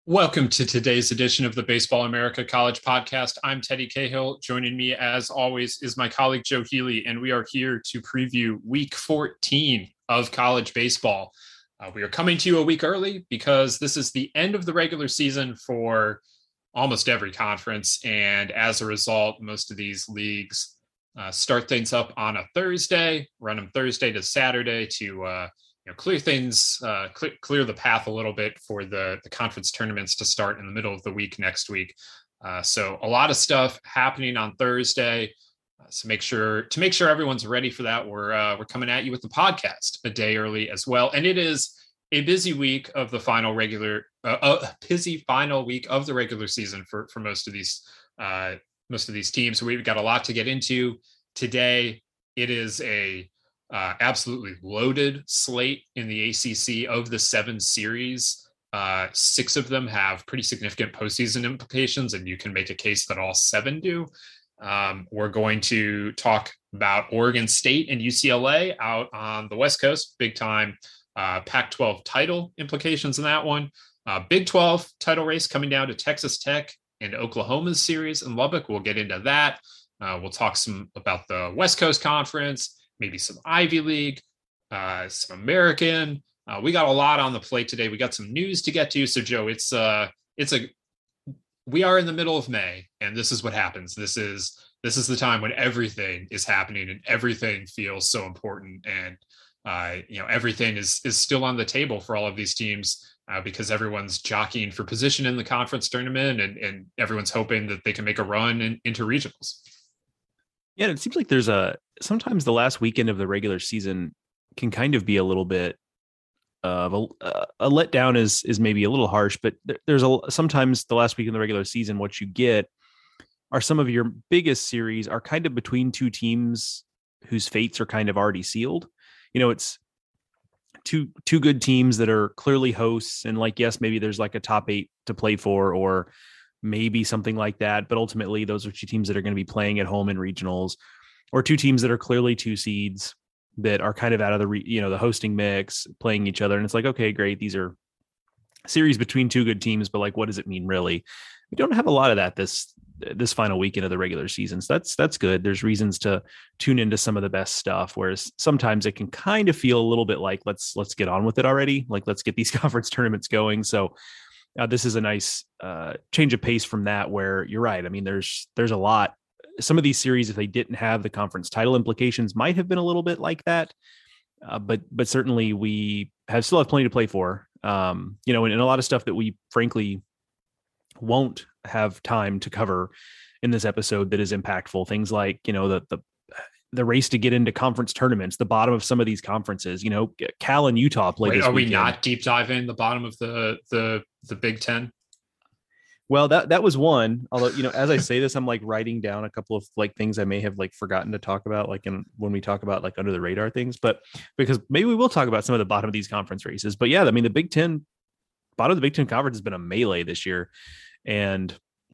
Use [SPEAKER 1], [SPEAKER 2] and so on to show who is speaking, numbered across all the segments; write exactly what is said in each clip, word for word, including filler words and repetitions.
[SPEAKER 1] Welcome to today's edition of the Baseball America College Podcast. I'm Teddy Cahill. Joining me, as always, is my colleague Joe Healy, and we are here to preview Week fourteen of college baseball. Uh, we are coming to you a week early because this is the end of the regular season for almost every conference, and as a result, most of these leagues uh, start things up on a Thursday, run them Thursday to Saturday to uh, you know, clear things, uh, clear, clear the path a little bit for the, the conference tournaments to start in the middle of the week next week. Uh, so a lot of stuff happening on Thursday. Uh, so make sure to make sure everyone's ready for that. We're uh, we're coming at you with the podcast a day early as well, and it is a busy week of the final regular, uh, a busy final week of the regular season for for most of these uh, most of these teams. So we've got a lot to get into today. It is a Uh, absolutely loaded slate in the A C C. Of the seven series. Uh, six of them have pretty significant postseason implications, and you can make a case that all seven do. Um, we're going to talk about Oregon State and U C L A out on the West Coast, big time uh, Pac twelve title implications in that one. Uh, Big twelve title race coming down to Texas Tech and Oklahoma's series in Lubbock. We'll get into that. Uh, we'll talk some about the West Coast Conference, maybe some Ivy League, uh, some American. Uh, we got a lot on the plate today. We got some news to get to. So, Joe, it's uh, it's a we are in the middle of May, and this is what happens. This is this is the time when everything is happening and everything feels so important, and uh, you know everything is is still on the table for all of these teams uh, because everyone's jockeying for position in the conference tournament, and and everyone's hoping that they can make a run in, into regionals.
[SPEAKER 2] Yeah, it seems like there's a sometimes the last weekend of the regular season can kind of be a little bit of a, a letdown is is maybe a little harsh, but there's a sometimes the last week in the regular season, what you get are some of your biggest series are kind of between two teams whose fates are kind of already sealed. You know, it's two two good teams that are clearly hosts, and like, yes, maybe there's like a top eight to play for, or maybe something like that. But ultimately, those are two teams that are going to be playing at home in regionals, or two teams that are clearly two seeds that are kind of out of the, re, you know, the hosting mix, playing each other. And it's like, okay, great. These are series between two good teams, but like, what does it mean really? We don't have a lot of that this, this final weekend of the regular season. So that's, that's good. There's reasons to tune into some of the best stuff. Whereas sometimes it can kind of feel a little bit like, let's, let's get on with it already. Like, let's get these conference tournaments going. So Uh, this is a nice uh, change of pace from that, where you're right. I mean, there's there's a lot. Some of these series, if they didn't have the conference title implications, might have been a little bit like that. Uh, but but certainly we have still have plenty to play for. Um, you know, and, and a lot of stuff that we frankly won't have time to cover in this episode that is impactful. Things like, you know, the the the race to get into conference tournaments, the bottom of some of these conferences. You know, Cal and Utah play.
[SPEAKER 1] Wait,
[SPEAKER 2] this
[SPEAKER 1] are we
[SPEAKER 2] weekend.
[SPEAKER 1] not deep diving the bottom of the the the Big Ten?
[SPEAKER 2] Well, that that was one. Although, you know, as I say this, I'm like writing down a couple of like things I may have like forgotten to talk about, like in when we talk about like under the radar things. But because maybe we will talk about some of the bottom of these conference races. But yeah, I mean, the Big Ten, bottom of the Big Ten conference has been a melee this year, and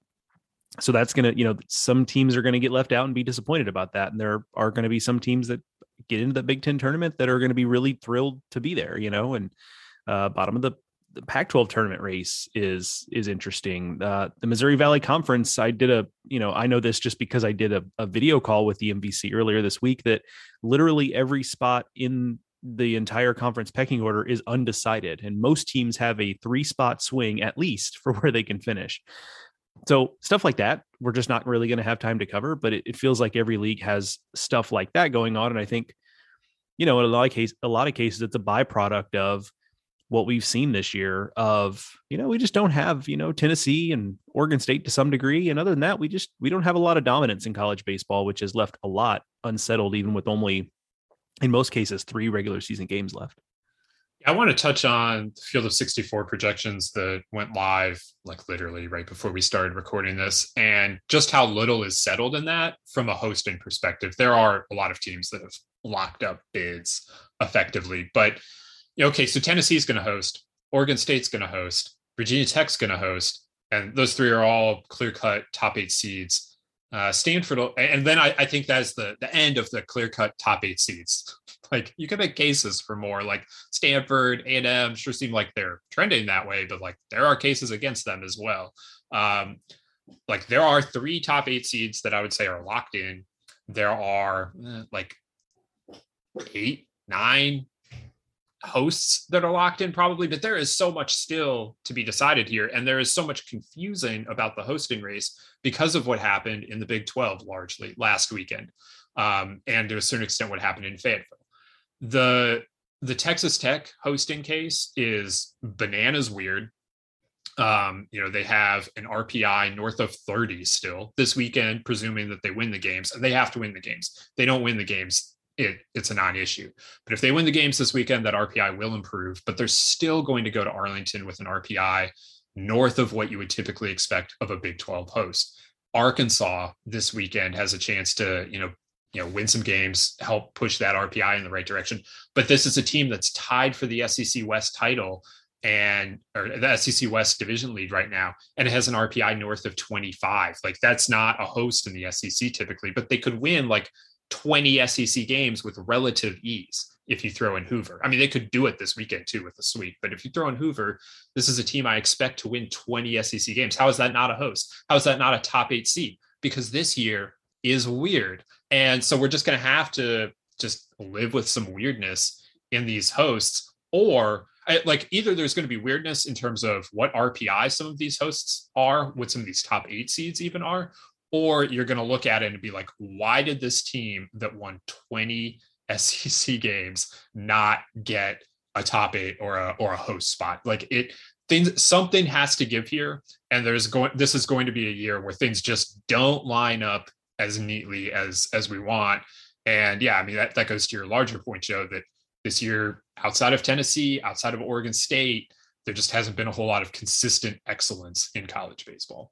[SPEAKER 2] so that's going to, you know, some teams are going to get left out and be disappointed about that. And there are going to be some teams that get into the Big Ten tournament that are going to be really thrilled to be there, you know, and uh, bottom of the, the Pac twelve tournament race is, is interesting. Uh, the Missouri Valley Conference, I did a, you know, I know this just because I did a, a video call with the M V C earlier this week, that literally every spot in the entire conference pecking order is undecided. And most teams have a three spot swing at least for where they can finish. So stuff like that, we're just not really going to have time to cover, but it, it feels like every league has stuff like that going on. And I think, you know, in a lot of cases, a lot of cases, it's a byproduct of what we've seen this year of, you know, we just don't have, you know, Tennessee and Oregon State to some degree. And other than that, we just, we don't have a lot of dominance in college baseball, which has left a lot unsettled, even with only, in most cases, three regular season games left.
[SPEAKER 1] I want to touch on the Field of sixty-four projections that went live like literally right before we started recording this, and just how little is settled in that from a hosting perspective. There are a lot of teams that have locked up bids effectively, but you know, okay, so Tennessee's going to host, Oregon State's going to host, Virginia Tech's going to host, and those three are all clear-cut top eight seeds. Uh, Stanford, and then I, I think that's the the end of the clear-cut top eight seeds like you can make cases for more. Like Stanford, A and M sure seem like they're trending that way, but like there are cases against them as well. Um, like there are three top eight seeds that I would say are locked in. There are eh, like eight, nine hosts that are locked in probably, but there is so much still to be decided here. And there is so much confusing about the hosting race because of what happened in the Big twelve largely last weekend. Um, and to a certain extent, what happened in Fayetteville. The, the Texas Tech hosting case is bananas weird. Um, you know, they have an R P I north of thirty still this weekend, presuming that they win the games. They have to win the games. They don't win the games, It, it's a non-issue. But if they win the games this weekend, that R P I will improve, but they're still going to go to Arlington with an R P I north of what you would typically expect of a Big twelve host. Arkansas this weekend has a chance to, you know, you know, win some games, help push that R P I in the right direction. But this is a team that's tied for the S E C West title and or the S E C West division lead right now, and it has an R P I north of twenty-five. Like that's not a host in the S E C typically, but they could win like twenty S E C games with relative ease if you throw in Hoover. I mean, they could do it this weekend too with a sweep, but if you throw in Hoover, this is a team I expect to win twenty S E C games. How is that not a host? How is that not a top eight seed? Because this year is weird. And so we're just going to have to just live with some weirdness in these hosts, or like either there's going to be weirdness in terms of what R P I some of these hosts are, what some of these top eight seeds even are, or you're going to look at it and be like, why did this team that won twenty S E C games not get a top eight or a or a host spot? Like it things something has to give here, and there's going this is going to be a year where things just don't line up as neatly as as we want. And yeah, I mean that that goes to your larger point, Joe, that this year outside of Tennessee, outside of Oregon State, there just hasn't been a whole lot of consistent excellence in college baseball.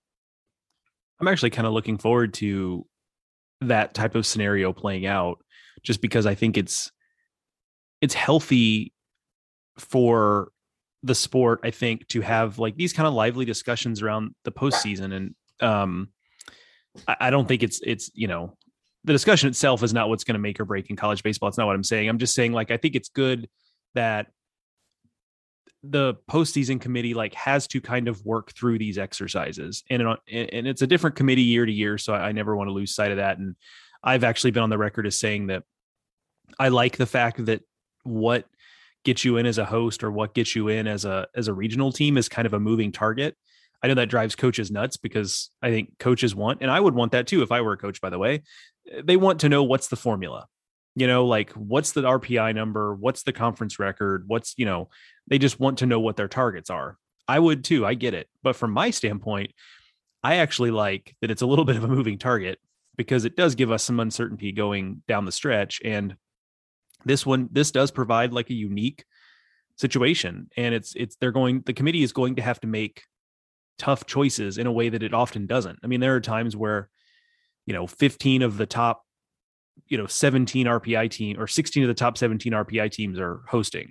[SPEAKER 2] I'm actually kind of looking forward to that type of scenario playing out, just because I think it's it's healthy for the sport, I think, to have like these kind of lively discussions around the postseason. And um, I, I don't think it's it's you know the discussion itself is not what's going to make or break in college baseball. It's not what I'm saying. I'm just saying like I think it's good that the postseason committee like has to kind of work through these exercises, and it, and it's a different committee year to year. So I never want to lose sight of that. And I've actually been on the record as saying that I like the fact that what gets you in as a host or what gets you in as a, as a regional team is kind of a moving target. I know that drives coaches nuts because I think coaches want, and I would want that too if I were a coach, by the way, they want to know what's the formula. You know, like what's the R P I number? What's the conference record? What's, you know, they just want to know what their targets are. I would too. I get it. But from my standpoint, I actually like that it's a little bit of a moving target because it does give us some uncertainty going down the stretch. And this one, this does provide like a unique situation. And it's, it's, they're going, the committee is going to have to make tough choices in a way that it often doesn't. I mean, there are times where, you know, fifteen of the top, you know, seventeen R P I team or sixteen of the top seventeen R P I teams are hosting.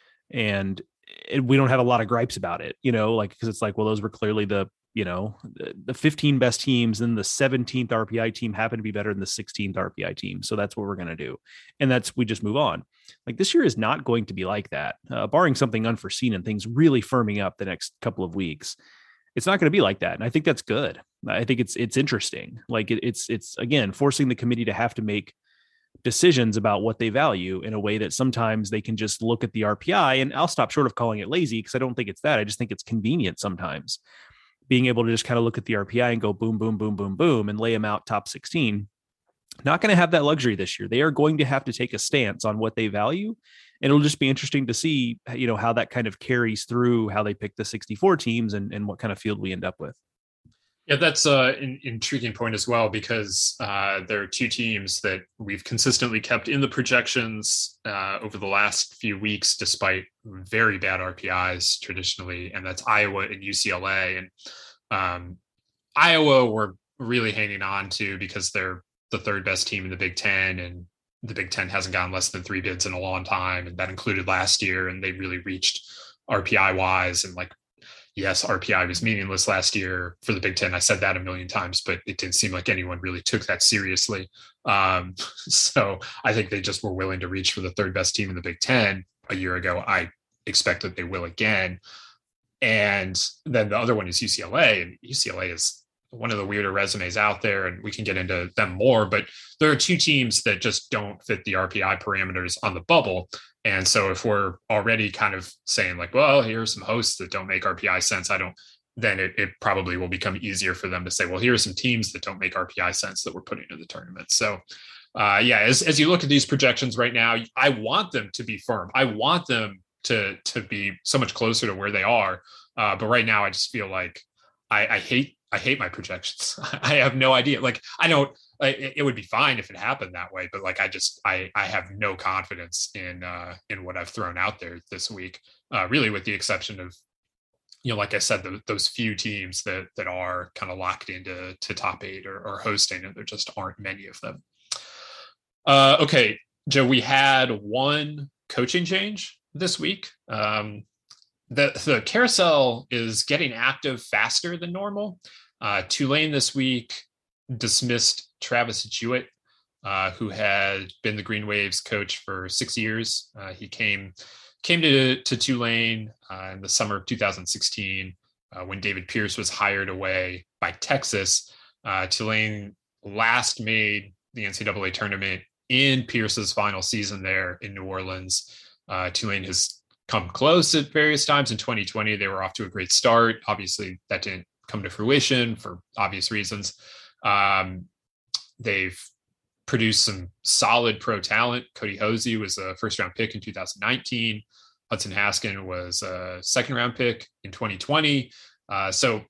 [SPEAKER 2] And it, we don't have a lot of gripes about it, you know, like, cause it's like, well, those were clearly the, you know, the, the fifteen best teams, and the seventeenth R P I team happened to be better than the sixteenth R P I team. So that's what we're going to do. And that's, we just move on. Like this year is not going to be like that, uh, barring something unforeseen and things really firming up the next couple of weeks. It's not going to be like that. And I think that's good. I think it's, it's interesting. Like it, it's, it's again, forcing the committee to have to make decisions about what they value in a way that sometimes they can just look at the R P I, and I'll stop short of calling it lazy because I don't think it's that. I just think it's convenient sometimes being able to just kind of look at the R P I and go boom, boom, boom, boom, boom, and lay them out top sixteen. Not going to have that luxury this year. They are going to have to take a stance on what they value. And it'll just be interesting to see, you know, how that kind of carries through how they pick the sixty-four teams and, and what kind of field we end up with.
[SPEAKER 1] Yeah, that's uh, an intriguing point as well, because uh, there are two teams that we've consistently kept in the projections uh, over the last few weeks, despite very bad R P Is traditionally, and that's Iowa and U C L A. And um, Iowa we're really hanging on to because they're the third best team in the Big Ten, and the Big Ten hasn't gotten less than three bids in a long time, and that included last year, and they really reached R P I wise and like, yes, R P I was meaningless last year for the Big Ten. I said that a million times, but it didn't seem like anyone really took that seriously. Um, so I think they just were willing to reach for the third best team in the Big Ten a year ago. I expect that they will again. And then the other one is U C L A, and U C L A is one of the weirder resumes out there, and we can get into them more, but there are two teams that just don't fit the R P I parameters on the bubble. And so if we're already kind of saying like, well, here's some hosts that don't make R P I sense, I don't, then it, it probably will become easier for them to say, well, here are some teams that don't make R P I sense that we're putting in the tournament. So uh, yeah, as, as you look at these projections right now, I want them to be firm. I want them to, to be so much closer to where they are. Uh, but right now I just feel like I, I hate, I hate my projections. I have no idea. Like, I don't, it, it would be fine if it happened that way, but like, I just, I, I have no confidence in, uh, in what I've thrown out there this week, uh, really with the exception of, you know, like I said, the, those few teams that, that are kind of locked into to top eight or, or hosting, and there just aren't many of them. Uh, okay, Joe, we had one coaching change this week. Um, The, the carousel is getting active faster than normal. Uh, Tulane this week dismissed Travis Jewett, uh, who had been the Green Waves coach for six years. Uh, he came came to, to Tulane uh, in the summer of two thousand sixteen uh, when David Pierce was hired away by Texas. Uh, Tulane last made the N C double A tournament in Pierce's final season there in New Orleans. Uh, Tulane has come close at various times. In twenty twenty, they were off to a great start. Obviously, that didn't come to fruition for obvious reasons. Um, they've produced some solid pro talent. Cody Hosey was a first round pick in two thousand nineteen. Hudson Haskin was a second round pick in twenty twenty. Uh, so,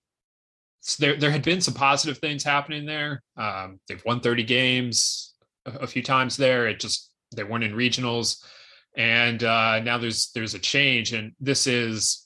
[SPEAKER 1] so there, there had been some positive things happening there. Um, they've won thirty games a, a few times there. It just, they weren't in regionals. And uh, now there's there's a change, and this is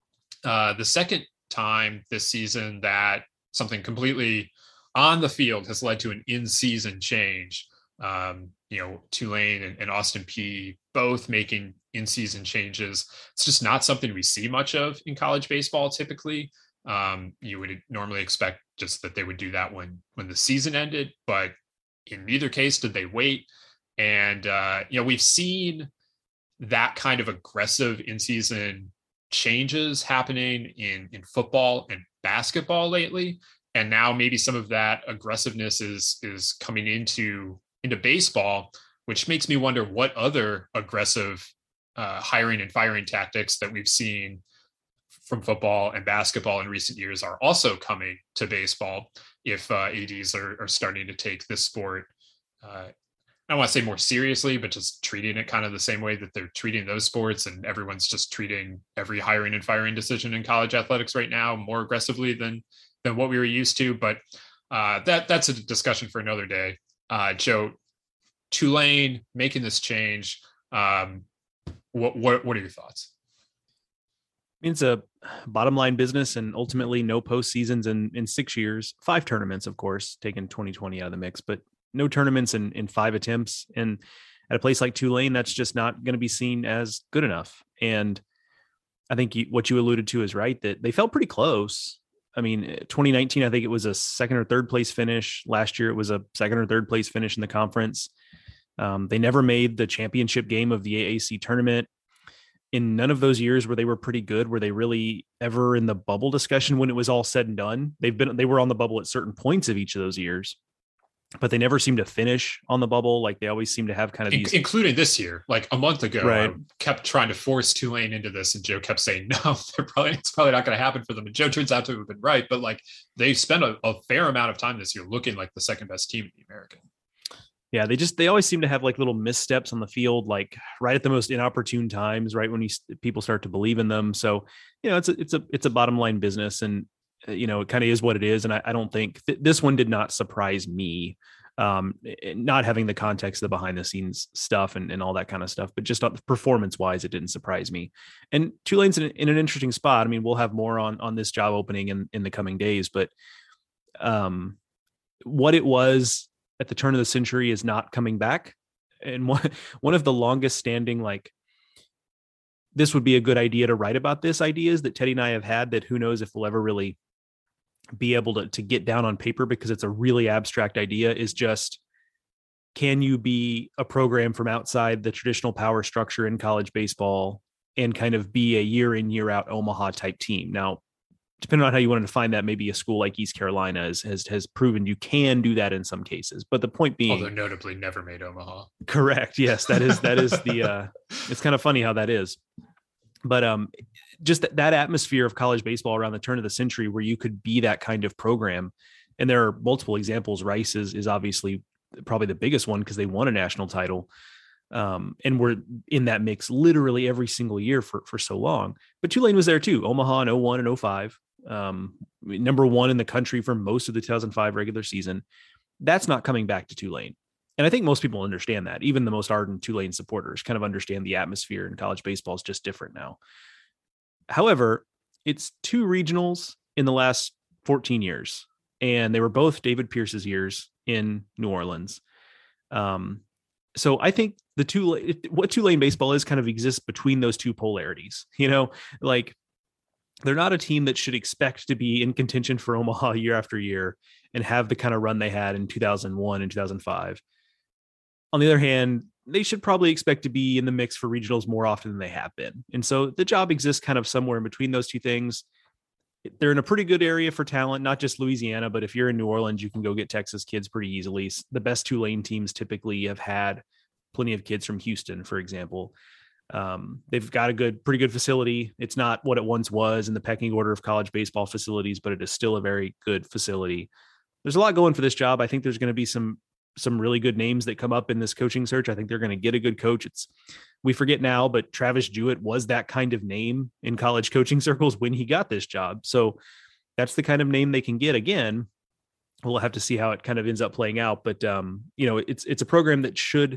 [SPEAKER 1] uh, the second time this season that something completely on the field has led to an in-season change. Um, you know, Tulane and, and Austin Peay both making in-season changes. It's just not something we see much of in college baseball typically. Um, you would normally expect just that they would do that when when the season ended, but in neither case did they wait. And uh, you know, we've seen that kind of aggressive in-season changes happening in, in football and basketball lately. And now maybe some of that aggressiveness is, is coming into, into baseball, which makes me wonder what other aggressive uh, hiring and firing tactics that we've seen from football and basketball in recent years are also coming to baseball if uh, A Ds are, are starting to take this sport uh, I don't want to say more seriously, but just treating it kind of the same way that they're treating those sports, and everyone's just treating every hiring and firing decision in college athletics right now more aggressively than than what we were used to. But uh, that that's a discussion for another day. Uh, Joe, Tulane making this change. Um, what what what are your thoughts?
[SPEAKER 2] It's a bottom line business, and ultimately no postseasons in in six years, five tournaments, of course, taking twenty twenty out of the mix, but no tournaments in, in five attempts. And at a place like Tulane, that's just not going to be seen as good enough. And I think you, what you alluded to is right, that they felt pretty close. I mean, twenty nineteen, I think it was a second or third place finish. Last year, it was a second or third place finish in the conference. Um, they never made the championship game of the A A C tournament. In none of those years where they were pretty good, were they really ever in the bubble discussion when it was all said and done? They've been, they were on the bubble at certain points of each of those years, but they never seem to finish on the bubble. Like they always seem to have kind of these,
[SPEAKER 1] including this year. Like a month ago,
[SPEAKER 2] right.
[SPEAKER 1] I kept trying to force Tulane into this, and Joe kept saying, no, they're probably, it's probably not going to happen for them. And Joe turns out to have been right, but like they spent a, a fair amount of time this year looking like the second best team in the American.
[SPEAKER 2] Yeah. They just, they always seem to have like little missteps on the field, like right at the most inopportune times, right when you, people start to believe in them. So, you know, it's a, it's a, it's a bottom line business, and you know, it kind of is what it is. And I, I don't think th- this one did not surprise me. Um, not having the context of the behind the scenes stuff and, and all that kind of stuff, but just performance wise, it didn't surprise me. And Tulane's in, in an interesting spot. I mean, we'll have more on, on this job opening in, in the coming days, but um, what it was at the turn of the century is not coming back. And one, one of the longest standing, like this would be a good idea to write about this ideas that Teddy and I have had that who knows if we'll ever really be able to, to get down on paper, because it's a really abstract idea, is just, can you be a program from outside the traditional power structure in college baseball and kind of be a year in, year out Omaha type team? Now, depending on how you want to define that, maybe a school like East Carolina is, has has proven you can do that in some cases. But the point being,
[SPEAKER 1] although notably never made Omaha.
[SPEAKER 2] Correct. Yes, that is that is the. Uh, it's kind of funny how that is. But um, just that, that atmosphere of college baseball around the turn of the century, where you could be that kind of program, and there are multiple examples. Rice is is obviously probably the biggest one because they won a national title. Um, and we're in that mix literally every single year for, for so long. But Tulane was there too. Omaha in oh one and oh five, um, number one in the country for most of the two thousand five regular season. That's not coming back to Tulane. And I think most people understand that. Even the most ardent Tulane supporters kind of understand the atmosphere in college baseball is just different now. However, it's two regionals in the last fourteen years, and they were both David Pierce's years in New Orleans. Um, So I think the two, what Tulane baseball is kind of exists between those two polarities, you know, like they're not a team that should expect to be in contention for Omaha year after year and have the kind of run they had in two thousand one and two thousand five. On the other hand, they should probably expect to be in the mix for regionals more often than they have been. And so the job exists kind of somewhere in between those two things. They're in a pretty good area for talent, not just Louisiana, but if you're in New Orleans, you can go get Texas kids pretty easily. The best Tulane teams typically have had plenty of kids from Houston, for example. Um, they've got a good, pretty good facility. It's not what it once was in the pecking order of college baseball facilities, but it is still a very good facility. There's a lot going for this job. I think there's going to be some, some really good names that come up in this coaching search. I think they're going to get a good coach. It's, we forget now, but Travis Jewett was that kind of name in college coaching circles when he got this job. So that's the kind of name they can get. Again, we'll have to see how it kind of ends up playing out. But, um, you know, it's, it's a program that should,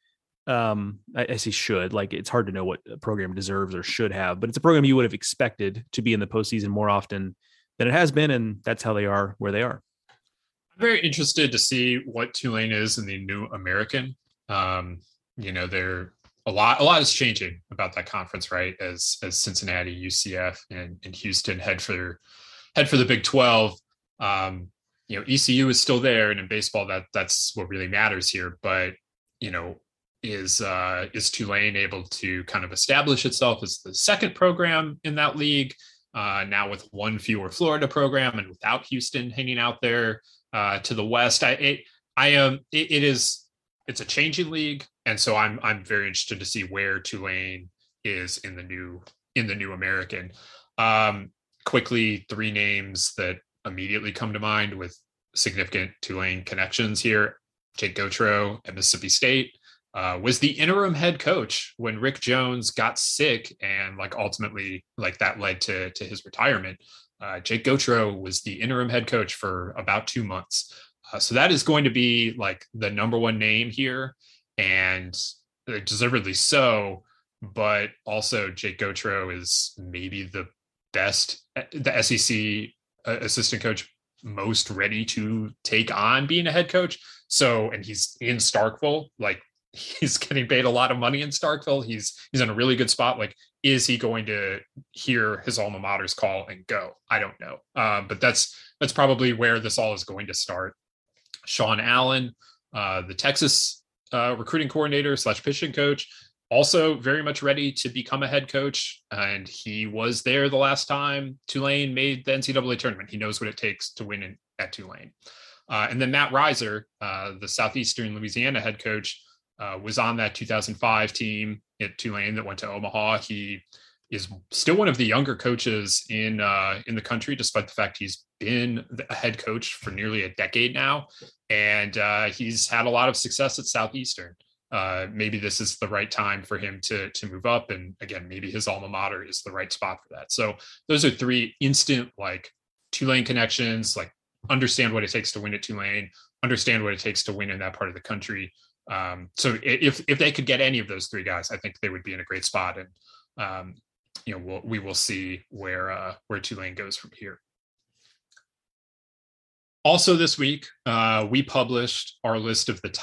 [SPEAKER 2] um, I, I say should, like, it's hard to know what a program deserves or should have, but it's a program you would have expected to be in the postseason more often than it has been. And that's how they are where they are.
[SPEAKER 1] I'm very interested to see what Tulane is in the new American. Um, you know, they're a lot, a lot is changing about that conference, right? As, as Cincinnati, U C F, and, and Houston head for, head for the Big twelve. Um, you know, E C U is still there, and in baseball, that that's what really matters here. But, you know, is, uh, is Tulane able to kind of establish itself as the second program in that league, uh, now with one fewer Florida program and without Houston hanging out there, uh, to the West? I, it, I am, um, it, it is, it's a changing league. And so I'm, I'm very interested to see where Tulane is in the new, in the new American. Um, quickly, three names that immediately come to mind with significant Tulane connections here. Jake Gautreau at Mississippi State, uh, was the interim head coach when Rick Jones got sick, and like ultimately like that led to, to his retirement. Uh, Jake Gautreau was the interim head coach for about two months. Uh, so that is going to be like the number one name here, and deservedly so. But also Jake Gautreau is maybe the best, the S E C assistant coach most ready to take on being a head coach. So, and he's in Starkville, like he's getting paid a lot of money in Starkville. He's, he's in a really good spot. Like, is he going to hear his alma mater's call and go? I don't know. Um, but that's, that's probably where this all is going to start. Sean Allen, uh, the Texas uh, recruiting coordinator slash pitching coach, also very much ready to become a head coach. And he was there the last time Tulane made the N C double A tournament. He knows what it takes to win in, at Tulane. Uh, and then Matt Reiser, uh, the Southeastern Louisiana head coach, uh, was on that two thousand five team at Tulane that went to Omaha. He is still one of the younger coaches in uh, in the country, despite the fact he's been a head coach for nearly a decade now. And uh, he's had a lot of success at Southeastern. Uh, maybe this is the right time for him to, to move up. And again, maybe his alma mater is the right spot for that. So those are three instant, like, Tulane connections, like understand what it takes to win at Tulane, understand what it takes to win in that part of the country. Um, so if, if they could get any of those three guys, I think they would be in a great spot. And, um, you know, we'll, we will see where, uh, where Tulane goes from here. Also this week, uh, we published our list of the top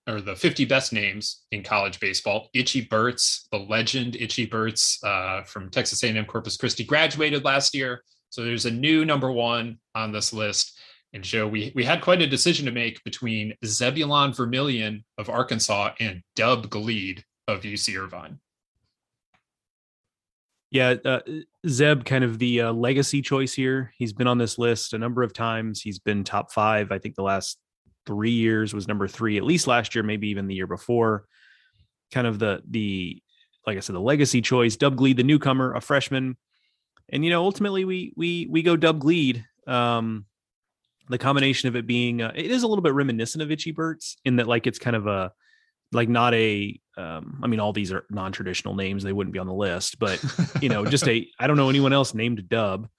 [SPEAKER 1] or the fifty best names in college baseball. Itchy Burtz, the legend Itchy Burtz uh, from Texas A and M Corpus Christi, graduated last year. So there's a new number one on this list. And Joe, we, we had quite a decision to make between Zebulon Vermillion of Arkansas and Dub Gleed of U C Irvine.
[SPEAKER 2] Yeah, uh, Zeb, kind of the uh, legacy choice here. He's been on this list a number of times. He's been top five. I think the last three years was number three, at least last year, maybe even the year before. Kind of the, the like I said, the legacy choice. Dub Gleed, the newcomer, a freshman. And, you know, ultimately we we we go Dub Gleed. Um, the combination of it being, uh, it is a little bit reminiscent of Itchy Burtz in that, like, it's kind of a, like not a, um, I mean, all these are non-traditional names. They wouldn't be on the list, but, you know, just a, I don't know anyone else named Dub.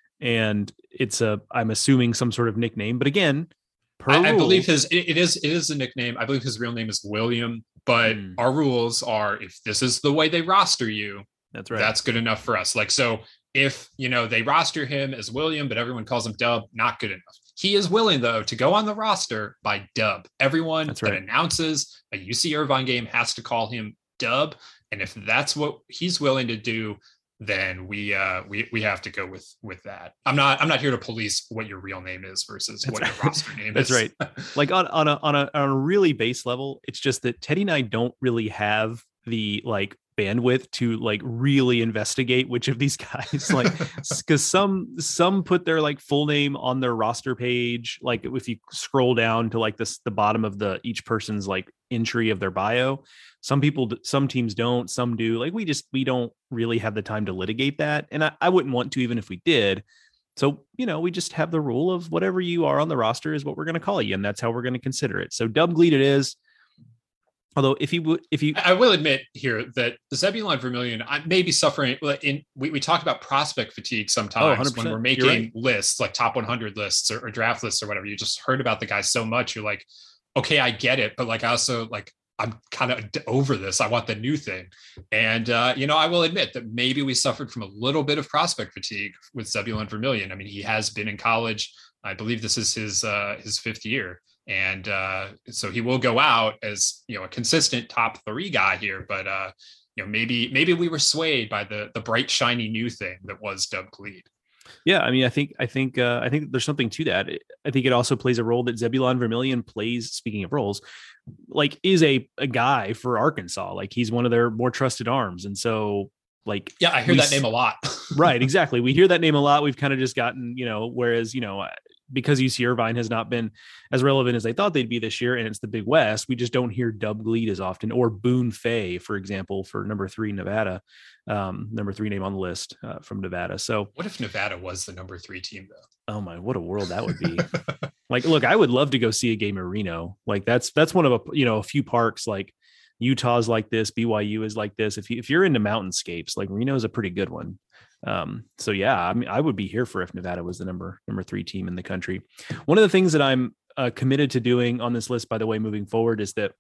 [SPEAKER 2] And it's a, I'm assuming some sort of nickname, but again, per
[SPEAKER 1] I, I
[SPEAKER 2] rules,
[SPEAKER 1] believe his, it, it is, it is a nickname. I believe his real name is William, but mm. our rules are, if this is the way they roster you,
[SPEAKER 2] that's right.
[SPEAKER 1] That's good enough for us. Like, so if, you know, they roster him as William, but everyone calls him Dub, not good enough. He is willing, though, to go on the roster by Dub. Everyone
[SPEAKER 2] that's
[SPEAKER 1] that
[SPEAKER 2] right.
[SPEAKER 1] announces a U C Irvine game has to call him Dub. And if that's what he's willing to do, then we uh, we we have to go with with that. I'm not I'm not here to police what your real name is versus
[SPEAKER 2] that's
[SPEAKER 1] what
[SPEAKER 2] right.
[SPEAKER 1] your roster name
[SPEAKER 2] that's
[SPEAKER 1] is.
[SPEAKER 2] That's right. Like on on a on a on a really base level, it's just that Teddy and I don't really have the like bandwidth to like really investigate which of these guys, like, because some some put their like full name on their roster page. Like if you scroll down to like this the bottom of the each person's like entry of their bio, some people some teams don't, some do. Like we just we don't really have the time to litigate that, and I, I wouldn't want to even if we did. So, you know, we just have the rule of whatever you are on the roster is what we're going to call you, and that's how we're going to consider it. So Dub Gleed it is. Although if you would, if you,
[SPEAKER 1] I will admit here that Zebulon Vermillion, I may be suffering. In we, we talk about prospect fatigue sometimes
[SPEAKER 2] oh,
[SPEAKER 1] when we're making right. lists, like top one hundred lists or, or draft lists or whatever. You just heard about the guy so much, you're like, okay, I get it, but like I also like I'm kind of over this. I want the new thing, and uh, you know, I will admit that maybe we suffered from a little bit of prospect fatigue with Zebulon Vermillion. I mean, he has been in college. I believe this is his uh, his fifth year. And uh, so he will go out as, you know, a consistent top three guy here. But, uh, you know, maybe maybe we were swayed by the the bright, shiny new thing that was Dub Gleed.
[SPEAKER 2] Yeah, I mean, I think I think uh, I think there's something to that. I think it also plays a role that Zebulon Vermillion plays. Speaking of roles, like is a, a guy for Arkansas. Like he's one of their more trusted arms. And so like,
[SPEAKER 1] yeah, I hear we, that name a lot.
[SPEAKER 2] Right. Exactly. We hear that name a lot. We've kind of just gotten, you know, whereas, you know, because U C Irvine has not been as relevant as they thought they'd be this year, and it's the Big West, we just don't hear Dub Gleed as often, or Boone Fay, for example, for number three Nevada, um, number three name on the list uh, from Nevada. So
[SPEAKER 1] what if Nevada was the number three team though?
[SPEAKER 2] Oh my, what a world that would be. Like, look, I would love to go see a game at Reno. Like that's, that's one of a, you know, a few parks like Utah's like this, B Y U is like this. If you, if you're into mountainscapes, like Reno is a pretty good one. Um, so yeah, I mean, I would be here for if Nevada was the number number three team in the country. One of the things that I'm uh, committed to doing on this list, by the way, moving forward, is that,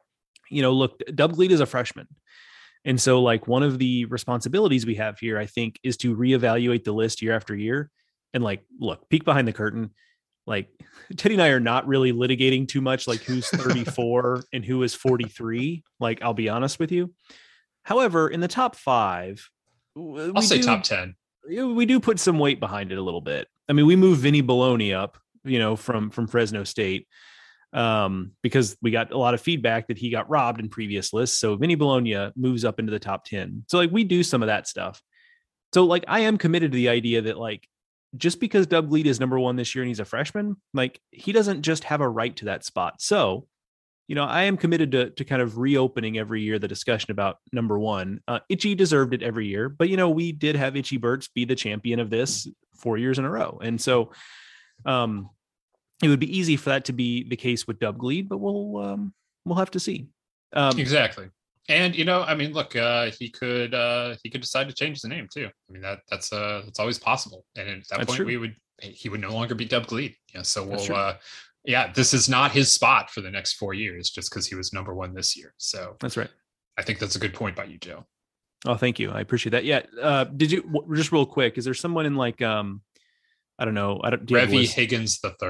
[SPEAKER 2] you know, look, Dub Gleed is a freshman. And so like one of the responsibilities we have here, I think, is to reevaluate the list year after year. And like, look, peek behind the curtain. Like Teddy and I are not really litigating too much, like who's thirty-four and who is forty-three. Like, I'll be honest with you. However, in the top five,
[SPEAKER 1] I'll say
[SPEAKER 2] do,
[SPEAKER 1] top ten.
[SPEAKER 2] We do put some weight behind it a little bit. I mean, we moved Vinny Bologna up, you know, from, from Fresno State um, because we got a lot of feedback that he got robbed in previous lists. So Vinny Bologna moves up into the top ten. So like we do some of that stuff. So like, I am committed to the idea that like, just because Dub Gleed is number one this year and he's a freshman, like he doesn't just have a right to that spot. So, you know, I am committed to, to kind of reopening every year the discussion about number one. Uh, Itchy deserved it every year, but, you know, we did have Itchy Burtz be the champion of this four years in a row. And so um, it would be easy for that to be the case with Dub Gleed, but we'll, um, we'll have to see. Um,
[SPEAKER 1] exactly. And, you know, I mean, look, uh, he could uh, he could decide to change the name, too. I mean, that that's uh, that's always possible. And at that
[SPEAKER 2] that's
[SPEAKER 1] point,
[SPEAKER 2] true.
[SPEAKER 1] we would he would no longer be Dub Gleed. Yeah. So we'll uh, yeah, this is not his spot for the next four years just because he was number one this year. So
[SPEAKER 2] that's right.
[SPEAKER 1] I think that's a good point by you, Joe.
[SPEAKER 2] Oh, thank you. I appreciate that. Yeah. Uh, did you just real quick? Is there someone in like, um, I don't know. I don't.
[SPEAKER 1] Revy Higgins the third.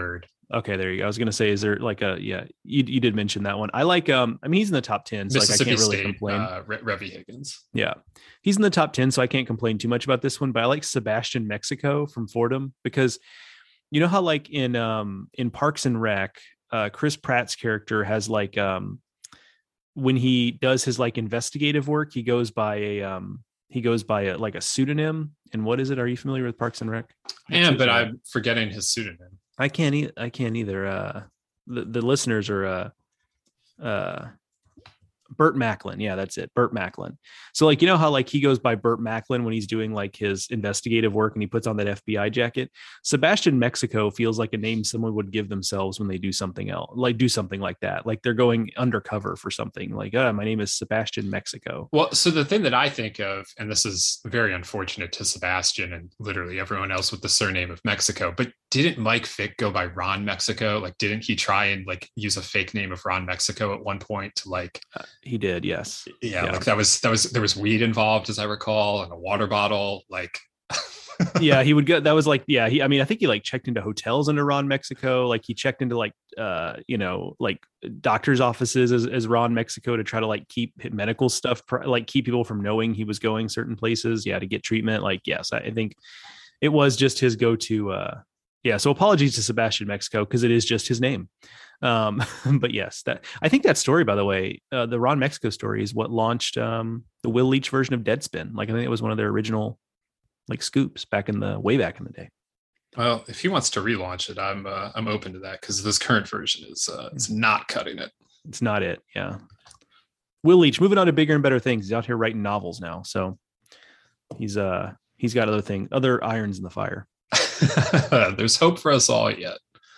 [SPEAKER 2] Okay, there you go. I was gonna say, is there like a yeah? You you did mention that one. I like um. I mean, he's in the top ten, so like I
[SPEAKER 1] Mississippi
[SPEAKER 2] can't really
[SPEAKER 1] State,
[SPEAKER 2] complain.
[SPEAKER 1] uh, Re- Revy Higgins.
[SPEAKER 2] Yeah, he's in the top ten, so I can't complain too much about this one. But I like Sebastian Mexico from Fordham because you know how like in um in Parks and Rec, uh, Chris Pratt's character has like um when he does his like investigative work, he goes by a um he goes by a like a pseudonym. And what is it? Are you familiar with Parks and Rec?
[SPEAKER 1] I am, but uh, I'm forgetting his pseudonym.
[SPEAKER 2] I can't. E- I can't either. Uh, the the listeners are uh, uh, Burt Macklin. Yeah, that's it. Burt Macklin. So like, you know how like he goes by Burt Macklin when he's doing like his investigative work and he puts on that F B I jacket. Sebastian Mexico feels like a name someone would give themselves when they do something else, like do something like that. Like they're going undercover for something like, oh, my name is Sebastian Mexico.
[SPEAKER 1] Well, so the thing that I think of, and this is very unfortunate to Sebastian and literally everyone else with the surname of Mexico, but didn't Mike Vick go by Ron Mexico? Like, didn't he try and like use a fake name of Ron Mexico at one point to like,
[SPEAKER 2] uh, he did. Yes.
[SPEAKER 1] Yeah, yeah. Like that was, that was, there was weed involved, as I recall, and a water bottle. Like,
[SPEAKER 2] yeah, he would go. That was like, yeah, he, I mean, I think he like checked into hotels under Ron Mexico. Like he checked into like, uh, you know, like doctor's offices as, as Ron Mexico to try to like keep medical stuff, like keep people from knowing he was going certain places. Yeah. To get treatment. Like, yes, I think it was just his go-to, uh, yeah. So apologies to Sebastian Mexico, because it is just his name. Um, but yes, that I think that story, by the way, uh, the Ron Mexico story is what launched um, the Will Leitch version of Deadspin. Like I think it was one of their original like scoops back in the way back in the day.
[SPEAKER 1] Well, if he wants to relaunch it, I'm uh, I'm open to that, because this current version is uh, it's not cutting it.
[SPEAKER 2] It's not it. Yeah. Will Leitch moving on to bigger and better things. He's out here writing novels now, so he's uh he's got other thing, other irons in the fire.
[SPEAKER 1] There's hope for us all yet.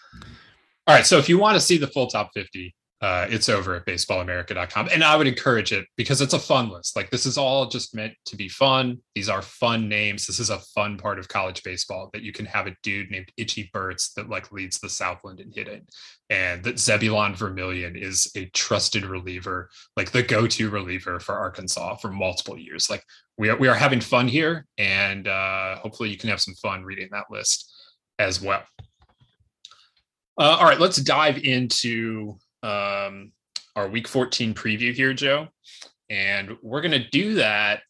[SPEAKER 1] All right. So if you want to see the full top fifty, uh, it's over at baseball america dot com. And I would encourage it because it's a fun list. Like this is all just meant to be fun. These are fun names. This is a fun part of college baseball that you can have a dude named Itchy Burtz that like leads the Southland in hitting. And that Zebulon Vermillion is a trusted reliever, like the go-to reliever for Arkansas for multiple years. Like we are, we are having fun here. And uh, hopefully you can have some fun reading that list as well. Uh, all right, let's dive into um, our week fourteen preview here, Joe. And we're going to do that.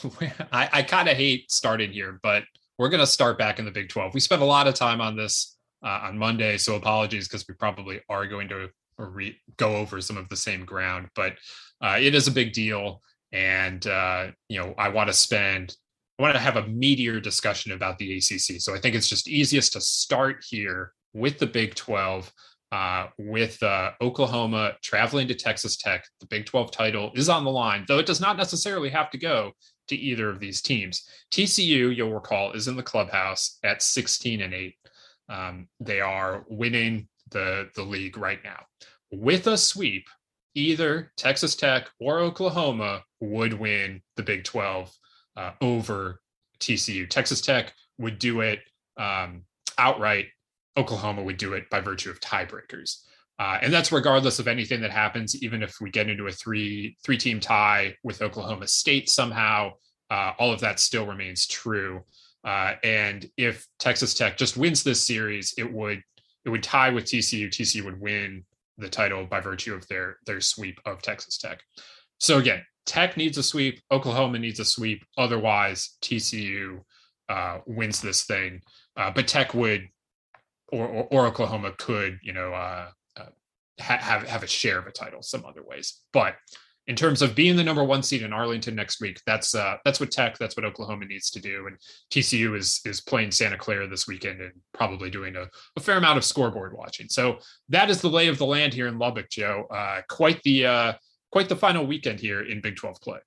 [SPEAKER 1] I, I kind of hate starting here, but we're going to start back in the Big twelve. We spent a lot of time on this uh, on Monday, so apologies because we probably are going to re- go over some of the same ground, but uh, it is a big deal. And, uh, you know, I want to spend, I want to have a meatier discussion about the A C C. So I think it's just easiest to start here with the Big twelve, uh, with uh, Oklahoma traveling to Texas Tech. The Big twelve title is on the line, though it does not necessarily have to go to either of these teams. T C U, you'll recall, is in the clubhouse at sixteen and eight. Um, they are winning the, the league right now. With a sweep, either Texas Tech or Oklahoma would win the Big twelve uh, over T C U. Texas Tech would do it um, outright. Oklahoma would do it by virtue of tiebreakers. Uh, and that's regardless of anything that happens, even if we get into a three, three team tie with Oklahoma State somehow, uh, all of that still remains true. Uh, and if Texas Tech just wins this series, it would, it would tie with T C U. T C U would win the title by virtue of their, their sweep of Texas Tech. So again, Tech needs a sweep. Oklahoma needs a sweep. Otherwise, T C U uh, wins this thing. Uh, but Tech would, Or, or, or Oklahoma could, you know, uh, uh, ha- have have a share of a title some other ways. But in terms of being the number one seed in Arlington next week, that's uh, that's what Tech, that's what Oklahoma needs to do. And T C U is is playing Santa Clara this weekend and probably doing a, a fair amount of scoreboard watching. So that is the lay of the land here in Lubbock, Joe. Uh, quite the uh, quite the final weekend here in Big twelve play.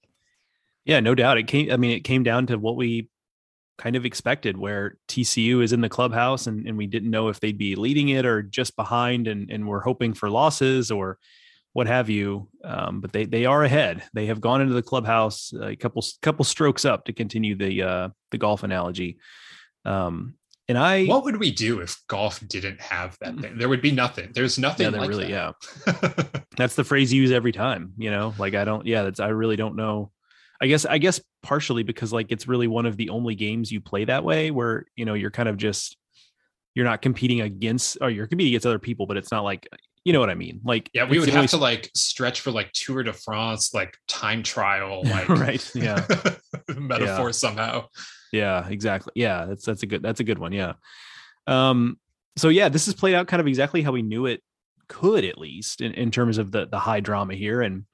[SPEAKER 2] Yeah, no doubt. It came. I mean, it came down to what we kind of expected, where T C U is in the clubhouse and, and we didn't know if they'd be leading it or just behind, and, and we're hoping for losses or what have you. Um, but they, they are ahead. They have gone into the clubhouse a couple, couple strokes up to continue the, uh, the golf analogy. Um, and I,
[SPEAKER 1] what would we do if golf didn't have that thing? There would be nothing. There's nothing
[SPEAKER 2] yeah,
[SPEAKER 1] like
[SPEAKER 2] really,
[SPEAKER 1] that.
[SPEAKER 2] Yeah. That's the phrase you use every time, you know, like, I don't, yeah, that's, I really don't know. I guess, I guess partially because like, it's really one of the only games you play that way where, you know, you're kind of just you're not competing against, or you're competing against other people, but it's not like, you know what I mean? Like,
[SPEAKER 1] yeah, we would have to like stretch for like Tour de France, like time trial, like
[SPEAKER 2] right. Yeah.
[SPEAKER 1] metaphor
[SPEAKER 2] yeah.
[SPEAKER 1] somehow.
[SPEAKER 2] Yeah, exactly. Yeah. That's, that's a good, that's a good one. Yeah. Um, so yeah, this has played out kind of exactly how we knew it could, at least in, in terms of the, the high drama here. And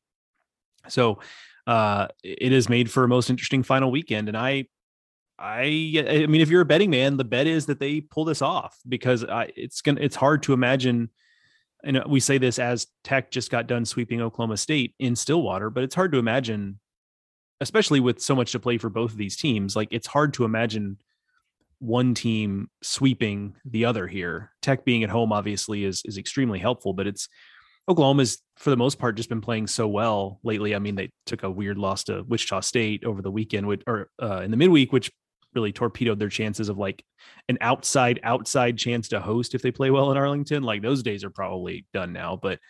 [SPEAKER 2] so, uh, it is made for a most interesting final weekend. And I, I, I mean, if you're a betting man, the bet is that they pull this off, because I, it's gonna, it's hard to imagine. And we say this as Tech just got done sweeping Oklahoma State in Stillwater, but it's hard to imagine, especially with so much to play for both of these teams. Like, it's hard to imagine one team sweeping the other here. Tech being at home obviously is is extremely helpful, but it's Oklahoma's for the most part just been playing so well lately. I mean, they took a weird loss to Wichita State over the weekend, with, or uh, in the midweek, which really torpedoed their chances of like an outside outside chance to host if they play well in Arlington. Like, those days are probably done now. But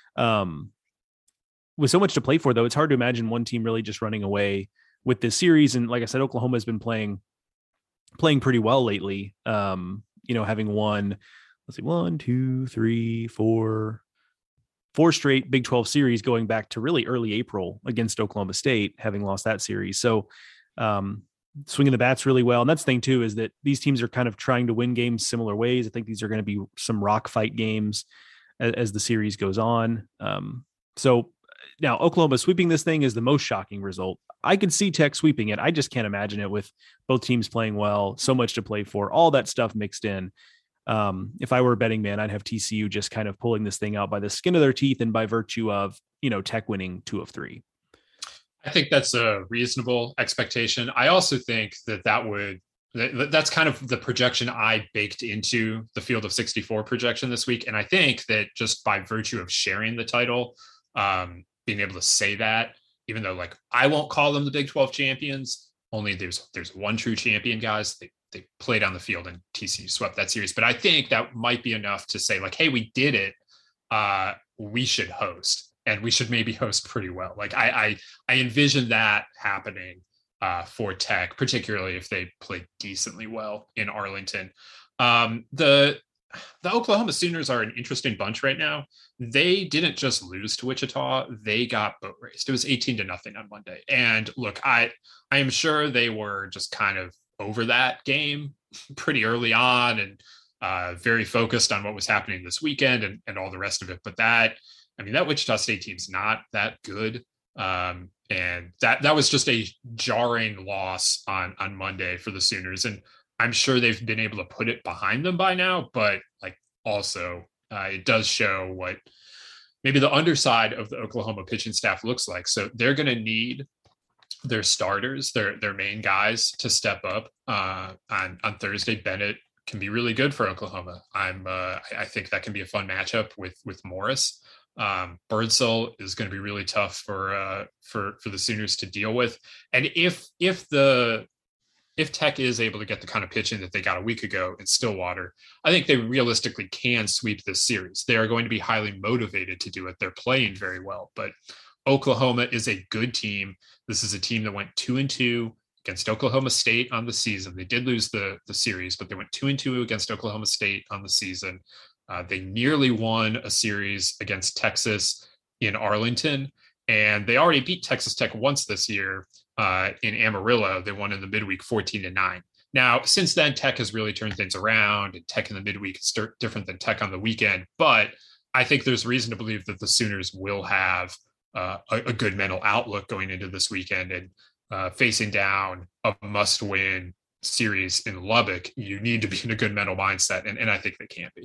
[SPEAKER 2] um, with so much to play for, though, it's hard to imagine one team really just running away with this series. And like I said, Oklahoma has been playing playing pretty well lately. Um, you know, having won, let's see, one, two, three, four, four straight Big twelve series going back to really early April against Oklahoma State, having lost that series. So um, swinging the bats really well. And that's the thing too, is that these teams are kind of trying to win games similar ways. I think these are going to be some rock fight games as, as the series goes on. Um, so now Oklahoma sweeping this thing is the most shocking result. I could see Tech sweeping it. I just can't imagine it with both teams playing well, so much to play for, all that stuff mixed in. Um, if I were a betting man, I'd have T C U just kind of pulling this thing out by the skin of their teeth, and by virtue of, you know, Tech winning two of three.
[SPEAKER 1] I think that's a reasonable expectation. I also think that that would, that, that's kind of the projection I baked into the Field of sixty-four projection this week. And I think that just by virtue of sharing the title, um, being able to say that, even though like I won't call them the Big twelve champions, only there's there's one true champion, guys. They they played on the field and T C U swept that series. But I think that might be enough to say like, hey, we did it. Uh, we should host. And we should maybe host pretty well. Like I, I, I envision that happening uh, for Tech, particularly if they play decently well in Arlington. Um, the the Oklahoma Sooners are an interesting bunch right now. They didn't just lose to Wichita; they got boat raced. It was eighteen to nothing on Monday. And look, I, I am sure they were just kind of over that game pretty early on, and uh, very focused on what was happening this weekend and, and all the rest of it. But that. I mean, that Wichita State team's not that good. Um, and that that was just a jarring loss on, on Monday for the Sooners. And I'm sure they've been able to put it behind them by now, but like also uh, it does show what maybe the underside of the Oklahoma pitching staff looks like. So they're going to need their starters, their their main guys to step up uh, on, on Thursday. Bennett can be really good for Oklahoma. I'm uh, I think that can be a fun matchup with with Morris. Um, Birdsell is going to be really tough for uh, for for the Sooners to deal with. And if if the if Tech is able to get the kind of pitching that they got a week ago in Stillwater, I think they realistically can sweep this series. They are going to be highly motivated to do it. They're playing very well, but Oklahoma is a good team. This is a team that went two and two against Oklahoma State on the season. They did lose the the series, but they went two and two against Oklahoma State on the season. Uh, they nearly won a series against Texas in Arlington, and they already beat Texas Tech once this year uh, in Amarillo. They won in the midweek fourteen to nine. Now, since then, Tech has really turned things around, and Tech in the midweek is different than Tech on the weekend. But I think there's reason to believe that the Sooners will have uh, a, a good mental outlook going into this weekend, and uh, facing down a must-win series in Lubbock, you need to be in a good mental mindset, and, and I think they can be.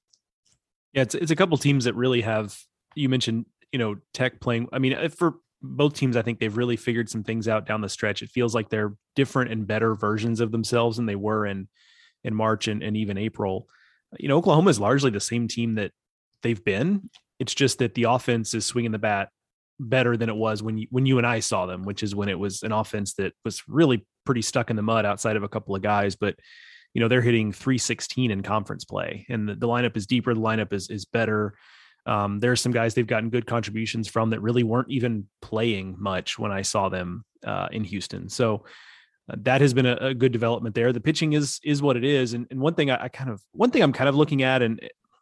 [SPEAKER 2] Yeah, it's it's a couple teams that really have. You mentioned, you know, Tech playing. I mean, for both teams, I think they've really figured some things out down the stretch. It feels like they're different and better versions of themselves than they were in in March and, and even April. You know, Oklahoma is largely the same team that they've been. It's just that the offense is swinging the bat better than it was when you, when you and I saw them, which is when it was an offense that was really pretty stuck in the mud outside of a couple of guys, but. You know, they're hitting three sixteen in conference play, and the, the lineup is deeper. The lineup is is better. Um, there are some guys they've gotten good contributions from that really weren't even playing much when I saw them uh, in Houston. So Uh, that has been a, a good development there. The pitching is is what it is, and, and one thing I, I kind of one thing I'm kind of looking at, and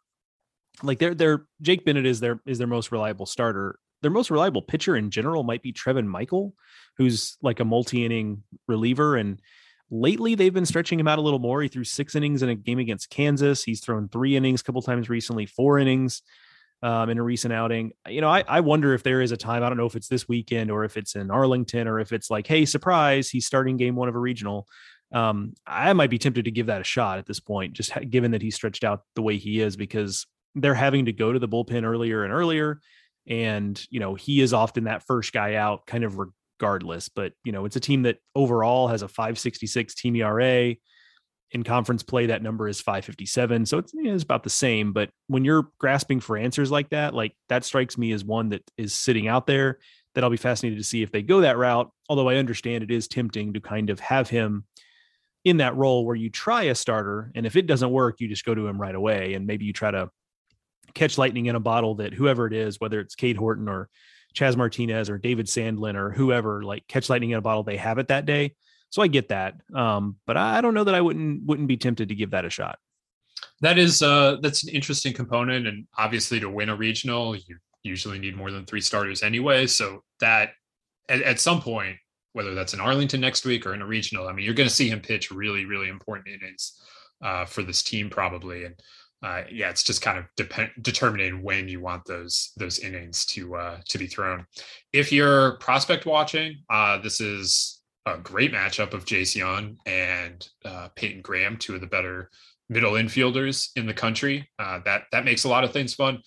[SPEAKER 2] like they're they're Jake Bennett is their is their most reliable starter. Their most reliable pitcher in general might be Trevin Michael, who's like a multi-inning reliever. And lately they've been stretching him out a little more. He threw six innings in a game against Kansas. He's thrown three innings a couple times recently, four innings um, in a recent outing. You know, I, I wonder if there is a time, I don't know if it's this weekend or if it's in Arlington or if it's like, hey, surprise, he's starting game one of a regional. Um, I might be tempted to give that a shot at this point, just ha- given that he stretched out the way he is, because they're having to go to the bullpen earlier and earlier. And, you know, he is often that first guy out kind of regardless, but, you know, it's a team that overall has a five sixty-six team E R A. In conference play, that number is five fifty-seven. So it's, you know, it's about the same, but when you're grasping for answers like that, like that strikes me as one that is sitting out there that I'll be fascinated to see if they go that route. Although I understand it is tempting to kind of have him in that role where you try a starter, and if it doesn't work, you just go to him right away. And maybe you try to catch lightning in a bottle that whoever it is, whether it's Cade Horton or Chas Martinez or David Sandlin or whoever, like catch lightning in a bottle, they have it that day. So I get that. Um, but I don't know that I wouldn't, wouldn't be tempted to give that a shot.
[SPEAKER 1] That is, uh, that's an interesting component. And obviously to win a regional, you usually need more than three starters anyway. So that at, at some point, whether that's in Arlington next week or in a regional, I mean, you're going to see him pitch really, really important innings uh, for this team probably. And, Uh, yeah, it's just kind of depend determining when you want those those innings to uh, to be thrown. If you're prospect watching, uh, this is a great matchup of Jace Young and uh, Peyton Graham, two of the better middle infielders in the country. Uh, that that makes a lot of things fun.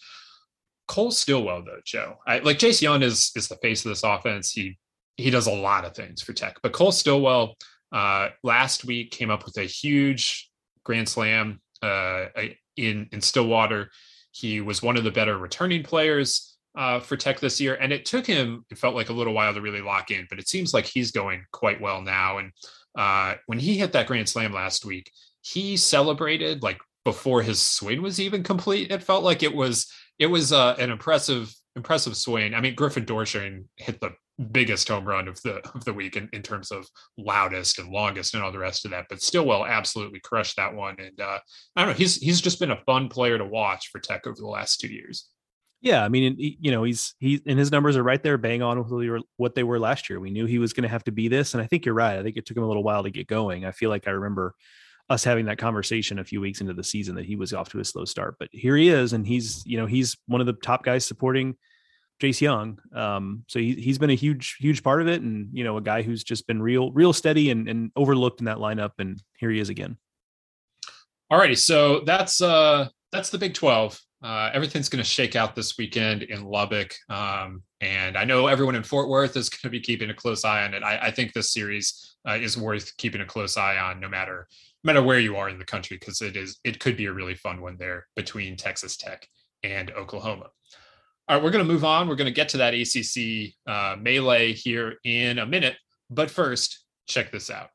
[SPEAKER 1] Cole Stillwell, though, Joe, I, like Jace Young is is the face of this offense. He he does a lot of things for Tech, but Cole Stillwell uh, last week came up with a huge grand slam. Uh, in in Stillwater. He was one of the better returning players uh, for Tech this year, and it took him, it felt like a little while to really lock in, but it seems like he's going quite well now. And uh, when he hit that grand slam last week, he celebrated like before his swing was even complete. It felt like it was it was uh, an impressive impressive swing. I mean, Griffin Dorsey hit the biggest home run of the of the week in, in terms of loudest and longest and all the rest of that, but Stillwell absolutely crushed that one. And uh, I don't know, he's he's just been a fun player to watch for Tech over the last two years.
[SPEAKER 2] Yeah, I mean, you know, he's he and his numbers are right there, bang on with what they were last year. We knew he was going to have to be this, and I think you're right. I think it took him a little while to get going. I feel like I remember us having that conversation a few weeks into the season that he was off to a slow start, but here he is, and he's you know he's one of the top guys supporting Jace Young. Um, so he, he's been a huge, huge part of it. And, you know, a guy who's just been real, real steady and, and overlooked in that lineup. And here he is again.
[SPEAKER 1] All righty. So that's, uh, that's the Big twelve. Uh, everything's going to shake out this weekend in Lubbock. Um, and I know everyone in Fort Worth is going to be keeping a close eye on it. I, I think this series uh, is worth keeping a close eye on no matter, no matter where you are in the country, because it is, it could be a really fun one there between Texas Tech and Oklahoma. All right, we're going to move on. We're going to get to that A C C uh, melee here in a minute. But first, check this out.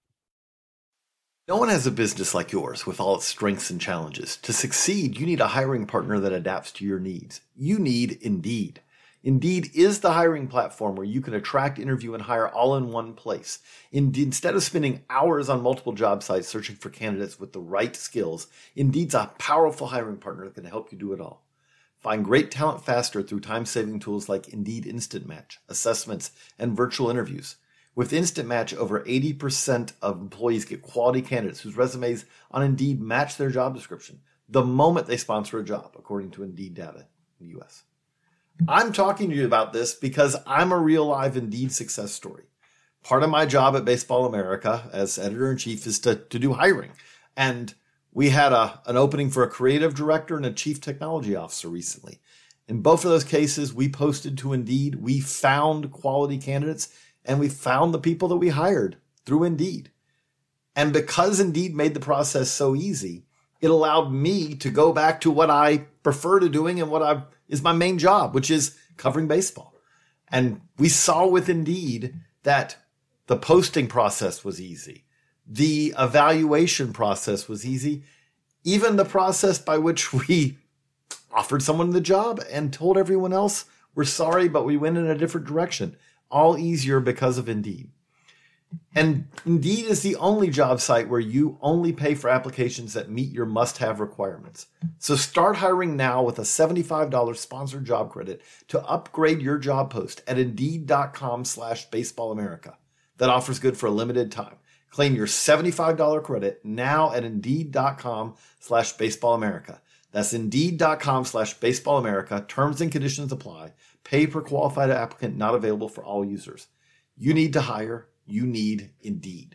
[SPEAKER 3] No one has a business like yours with all its strengths and challenges. To succeed, you need a hiring partner that adapts to your needs. You need Indeed. Indeed is the hiring platform where you can attract, interview, and hire all in one place. Indeed, instead of spending hours on multiple job sites searching for candidates with the right skills, Indeed's a powerful hiring partner that can help you do it all. Find great talent faster through time-saving tools like Indeed Instant Match, assessments, and virtual interviews. With Instant Match, over eighty percent of employees get quality candidates whose resumes on Indeed match their job description the moment they sponsor a job, according to Indeed data in the U S. I'm talking to you about this because I'm a real live Indeed success story. Part of my job at Baseball America as editor-in-chief is to, to do hiring. And we had a, an opening for a creative director and a chief technology officer recently. In both of those cases, we posted to Indeed. We found quality candidates, and we found the people that we hired through Indeed. And because Indeed made the process so easy, it allowed me to go back to what I prefer to doing and what I, is my main job, which is covering baseball. And we saw with Indeed that the posting process was easy. The evaluation process was easy. Even the process by which we offered someone the job and told everyone else, we're sorry, but we went in a different direction. All easier because of Indeed. And Indeed is the only job site where you only pay for applications that meet your must-have requirements. So start hiring now with a seventy-five dollars sponsored job credit to upgrade your job post at Indeed.com slash Baseball America. That offer's good for a limited time. Claim your seventy-five dollars credit now at Indeed.com slash Baseball America. That's Indeed.com slash Baseball America. Terms and conditions apply. Pay per qualified applicant, not available for all users. You need to hire. You need Indeed.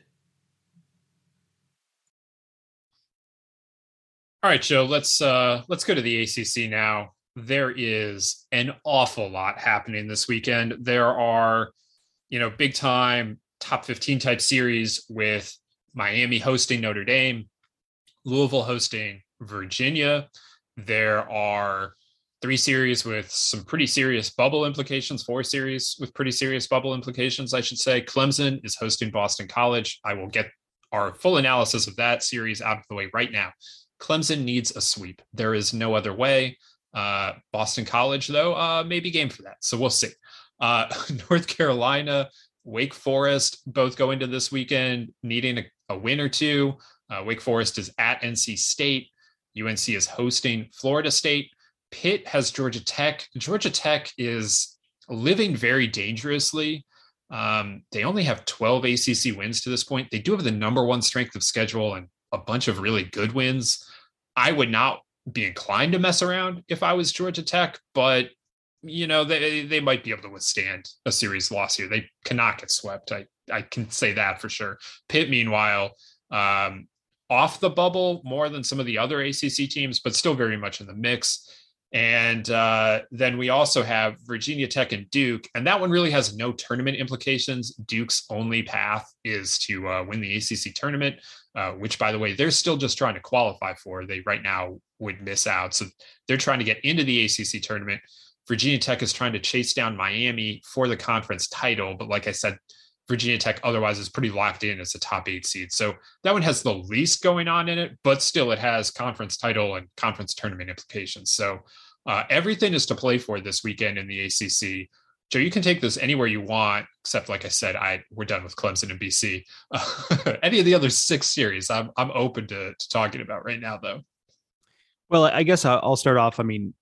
[SPEAKER 1] All right, Joe, let's uh, let's go to the A C C now. There is an awful lot happening this weekend. There are, you know, big time top fifteen type series with Miami hosting Notre Dame, Louisville hosting Virginia. There are three series with some pretty serious bubble implications, four series with pretty serious bubble implications, I should say. Clemson is hosting Boston College. I will get our full analysis of that series out of the way right now. Clemson needs a sweep. There is no other way. Uh, Boston College, though, uh, may be game for that. So we'll see. Uh, North Carolina, Wake Forest, both go into this weekend needing a, a win or two. Uh, Wake Forest is at N C State. U N C is hosting Florida State. Pitt has Georgia Tech. Georgia Tech is living very dangerously. Um, they only have twelve A C C wins to this point. They do have the number one strength of schedule and a bunch of really good wins. I would not be inclined to mess around if I was Georgia Tech, but you know, they they might be able to withstand a series loss here. They cannot get swept. I, I can say that for sure. Pitt, meanwhile, um, off the bubble more than some of the other A C C teams, but still very much in the mix. And uh, then we also have Virginia Tech and Duke, and that one really has no tournament implications. Duke's only path is to uh, win the A C C tournament, uh, which, by the way, they're still just trying to qualify for. They right now would miss out. So they're trying to get into the A C C tournament. Virginia Tech is trying to chase down Miami for the conference title. But like I said, Virginia Tech otherwise is pretty locked in as a top eight seed. So that one has the least going on in it, but still it has conference title and conference tournament implications. So uh, everything is to play for this weekend in the A C C. Joe, you can take this anywhere you want, except like I said, I we're done with Clemson and B C. Uh, any of the other six series, I'm I'm open to, to talking about right now, though.
[SPEAKER 2] Well, I guess I'll start off. I mean,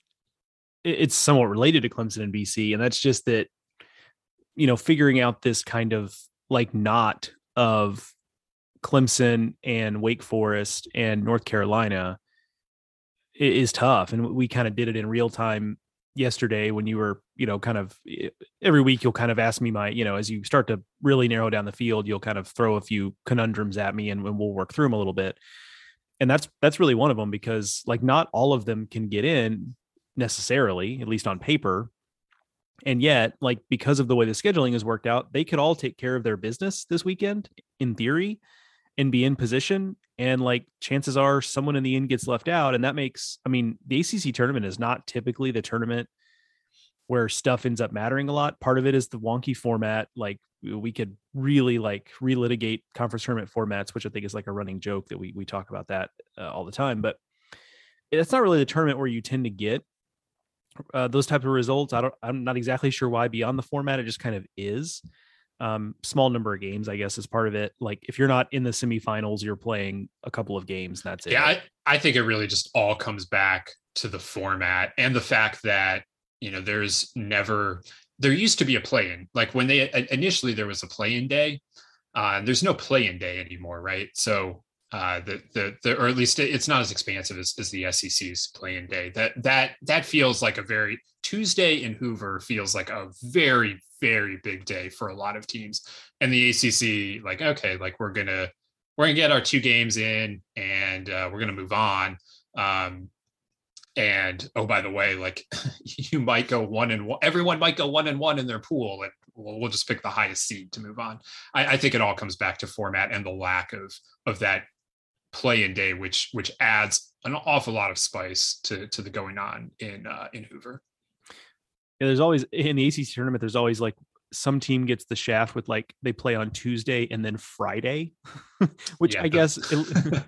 [SPEAKER 2] it's somewhat related to Clemson and B C, and that's just that, you know, figuring out this kind of like knot of Clemson and Wake Forest and North Carolina is tough. And we kind of did it in real time yesterday when you were, you know, kind of every week you'll kind of ask me my, you know, as you start to really narrow down the field, you'll kind of throw a few conundrums at me and, and we'll work through them a little bit. And that's, that's really one of them, because like not all of them can get in necessarily, at least on paper. And yet, like, because of the way the scheduling is worked out, they could all take care of their business this weekend in theory and be in position. And like, chances are someone in the end gets left out. And that makes, I mean, the A C C tournament is not typically the tournament where stuff ends up mattering a lot. Part of it is the wonky format. Like, we could really like relitigate conference tournament formats, which I think is like a running joke that we, we talk about that uh, all the time, but it's not really the tournament where you tend to get Uh, those types of results. I don't, I'm not exactly sure why beyond the format. It just kind of is. Um, small number of games, I guess, is part of it. Like if you're not in the semifinals, you're playing a couple of games. That's it.
[SPEAKER 1] Yeah, I, I think it really just all comes back to the format and the fact that, you know, there's never, there used to be a play-in. Like when they initially there was a play-in day, uh, there's no play-in day anymore, right? So uh, the the the or at least it's not as expansive as, as the S E C's play-in day. That that that feels like a very Tuesday in Hoover feels like a very very big day for a lot of teams. And the A C C, like, okay, like we're gonna we're gonna get our two games in and uh, we're gonna move on. Um, and oh, by the way, like you might go one and one. Everyone might go one and one in their pool, and we'll, we'll just pick the highest seed to move on. I, I think it all comes back to format and the lack of of that play-in day, which which adds an awful lot of spice to to the going on in uh, in Hoover.
[SPEAKER 2] Yeah, there's always in the A C C tournament. There's always like some team gets the shaft with like they play on Tuesday and then Friday, which
[SPEAKER 1] Yeah,
[SPEAKER 2] I guess it,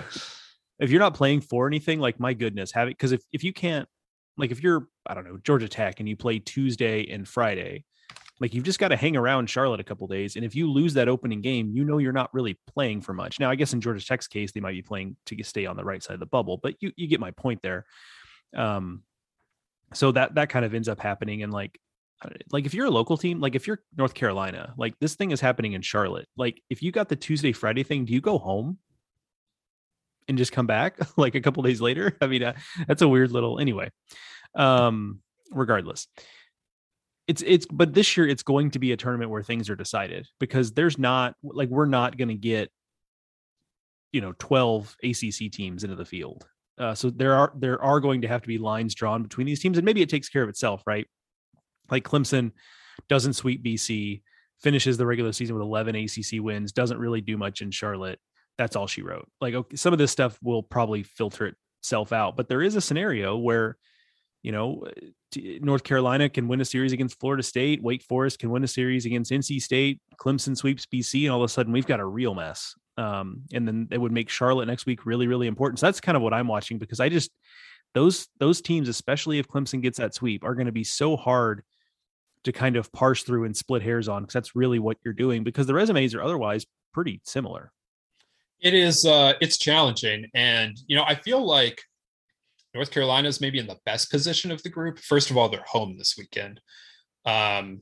[SPEAKER 2] if you're not playing for anything, like my goodness, have it because if if you can't, like if you're I don't know Georgia Tech and you play Tuesday and Friday, Like you've just got to hang around Charlotte a couple days. And if you lose that opening game, you know, you're not really playing for much. Now, I guess in Georgia Tech's case, they might be playing to stay on the right side of the bubble, but you, you get my point there. Um, so that, that kind of ends up happening. And like, like if you're a local team, like if you're North Carolina, like this thing is happening in Charlotte. Like if you got the Tuesday, Friday thing, do you go home and just come back like a couple days later? I mean, uh, that's a weird little, anyway, um, regardless. It's, it's, but this year it's going to be a tournament where things are decided because there's not like, we're not going to get, you know, twelve A C C teams into the field. Uh, so there are, there are going to have to be lines drawn between these teams, and maybe it takes care of itself, right? Like Clemson doesn't sweep B C, finishes the regular season with eleven A C C wins, doesn't really do much in Charlotte. That's all she wrote. Like, okay, some of this stuff will probably filter itself out, but there is a scenario where, you know, North Carolina can win a series against Florida State. Wake Forest can win a series against N C State. Clemson sweeps B C, and all of a sudden we've got a real mess. Um, and then it would make Charlotte next week really, really important. So that's kind of what I'm watching, because I just, those, those teams, especially if Clemson gets that sweep, are going to be so hard to kind of parse through and split hairs on, because that's really what you're doing, because the resumes are otherwise pretty similar.
[SPEAKER 1] It is, uh, it's challenging. And, you know, I feel like North Carolina is maybe in the best position of the group. First of all, they're home this weekend. Um,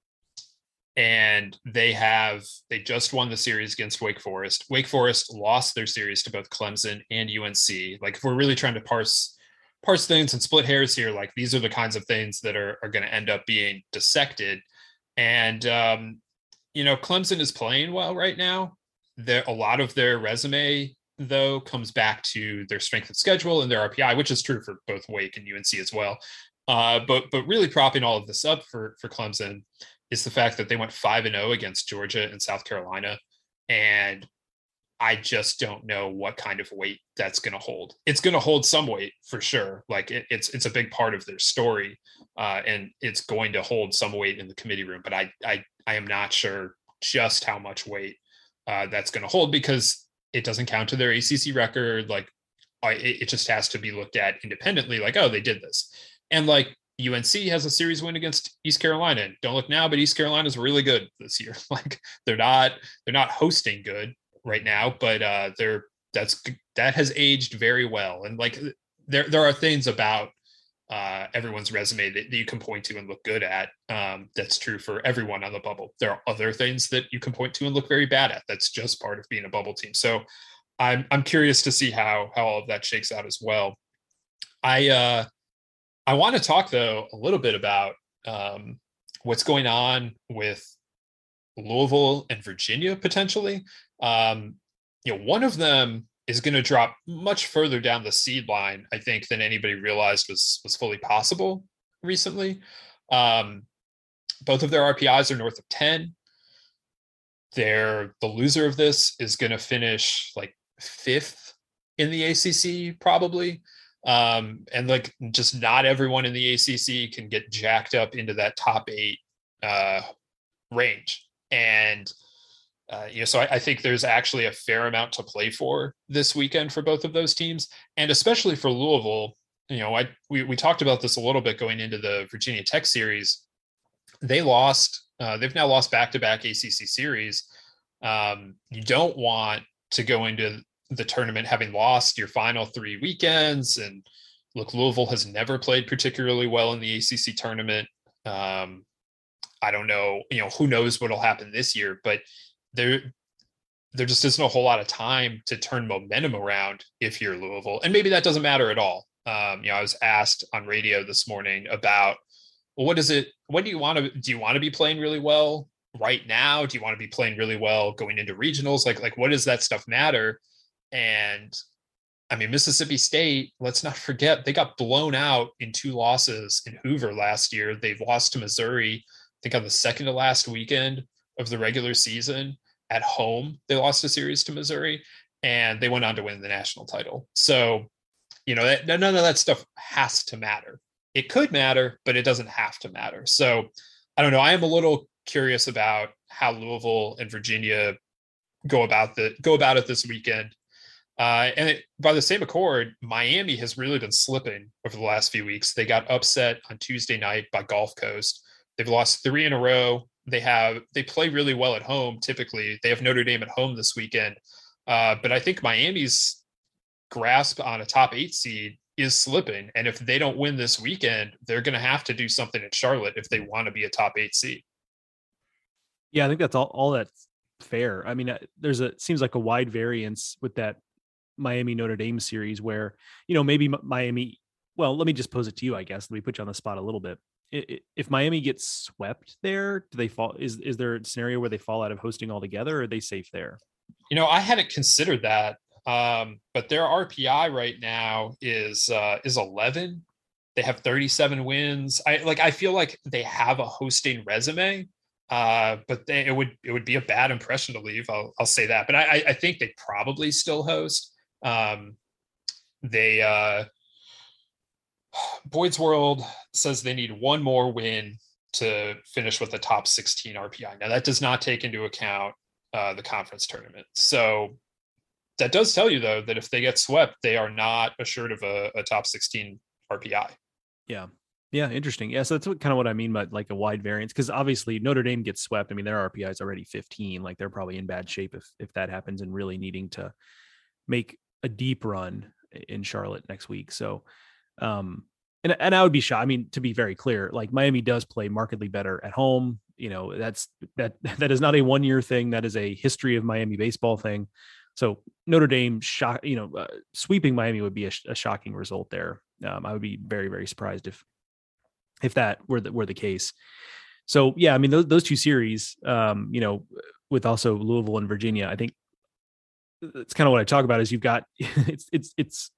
[SPEAKER 1] and they have, they just won the series against Wake Forest. Wake Forest lost their series to both Clemson and U N C. Like, if we're really trying to parse, parse things and split hairs here, like these are the kinds of things that are, are going to end up being dissected. And, um, you know, Clemson is playing well right now. There, a lot of their resume, though, comes back to their strength of schedule and their R P I, which is true for both Wake and U N C as well. Uh, but but really propping all of this up for for Clemson is the fact that they went five and oh against Georgia and South Carolina, and I just don't know what kind of weight that's going to hold. It's going to hold some weight for sure. Like it, it's it's a big part of their story, uh, and it's going to hold some weight in the committee room. But I I I am not sure just how much weight uh, that's going to hold, because it doesn't count to their A C C record. Like I, it just has to be looked at independently. Like, oh, they did this, and like U N C has a series win against East Carolina. Don't look now, but East Carolina is really good this year. Like they're not they're not hosting good right now, but uh, they're that's that has aged very well. And like there there are things about uh, everyone's resume that, that you can point to and look good at. Um, that's true for everyone on the bubble. There are other things that you can point to and look very bad at. That's just part of being a bubble team. So I'm I'm curious to see how how all of that shakes out as well. I uh, I want to talk though a little bit about um, what's going on with Louisville and Virginia potentially. Um, you know, one of them is going to drop much further down the seed line, I think, than anybody realized was was fully possible recently. Um, both of their R P Is are north of ten. They're, the loser of this is going to finish like fifth in the A C C probably. Um, and like just not everyone in the A C C can get jacked up into that top eight uh, range. And Uh, you know, so I, I think there's actually a fair amount to play for this weekend for both of those teams, and especially for Louisville. You know, I we we talked about this a little bit going into the Virginia Tech series. They lost. Uh, they've now lost back-to-back A C C series. Um, you don't want to go into the tournament having lost your final three weekends. And look, Louisville has never played particularly well in the A C C tournament. Um, I don't know. You know, who knows what'll happen this year, but there there just isn't a whole lot of time to turn momentum around if you're Louisville. And maybe that doesn't matter at all. Um, you know, I was asked on radio this morning about, well, what is it, what do you want to, do you want to be playing really well right now? Do you want to be playing really well going into regionals? Like, like what does that stuff matter? And I mean, Mississippi State, let's not forget, they got blown out in two losses in Hoover last year. They've lost to Missouri, I think on the second to last weekend of the regular season at home. They lost a series to Missouri, and they went on to win the national title. So, you know, that, none of that stuff has to matter. It could matter, but it doesn't have to matter. So I don't know. I am a little curious about how Louisville and Virginia go about the go about it this weekend. Uh, and it, by the same accord, Miami has really been slipping over the last few weeks. They got upset on Tuesday night by Gulf Coast. They've lost three in a row. They have they play really well at home. Typically, they have Notre Dame at home this weekend. Uh, but I think Miami's grasp on a top eight seed is slipping. And if they don't win this weekend, they're going to have to do something in Charlotte if they want to be a top eight seed.
[SPEAKER 2] Yeah, I think that's all, all that's fair. I mean, there's a, it seems like a wide variance with that Miami Notre Dame series where, you know, maybe Miami, well, let me just pose it to you, I guess. Let me put you on the spot a little bit. If Miami gets swept there, do they fall? Is, is there a scenario where they fall out of hosting altogether, or are they safe there?
[SPEAKER 1] You know, I hadn't considered that. Um, but their R P I right now is, uh, is eleven. They have thirty-seven wins. I like, I feel like they have a hosting resume, uh, but they, it would, it would be a bad impression to leave. I'll, I'll say that, but I, I think they probably still host. Um, they, uh, Boyd's World says they need one more win to finish with the top sixteen R P I. Now that does not take into account uh, the conference tournament. So that does tell you, though, that if they get swept, they are not assured of a, a top sixteen R P I.
[SPEAKER 2] Yeah. Yeah. Interesting. Yeah. So that's what, kind of what I mean by like a wide variance, because obviously Notre Dame gets swept. I mean, their R P I is already fifteen. Like they're probably in bad shape if, if that happens and really needing to make a deep run in Charlotte next week. So, um, and, and I would be shocked. I mean, to be very clear, like Miami does play markedly better at home. You know, that's, that, that is not a one year thing. That is a history of Miami baseball thing. So Notre Dame shock, you know, uh, sweeping Miami would be a, a shocking result there. Um, I would be very, very surprised if, if that were the, were the case. So, yeah, I mean, those, those two series, um, you know, with also Louisville and Virginia, I think it's kind of what I talk about is you've got, it's, it's, it's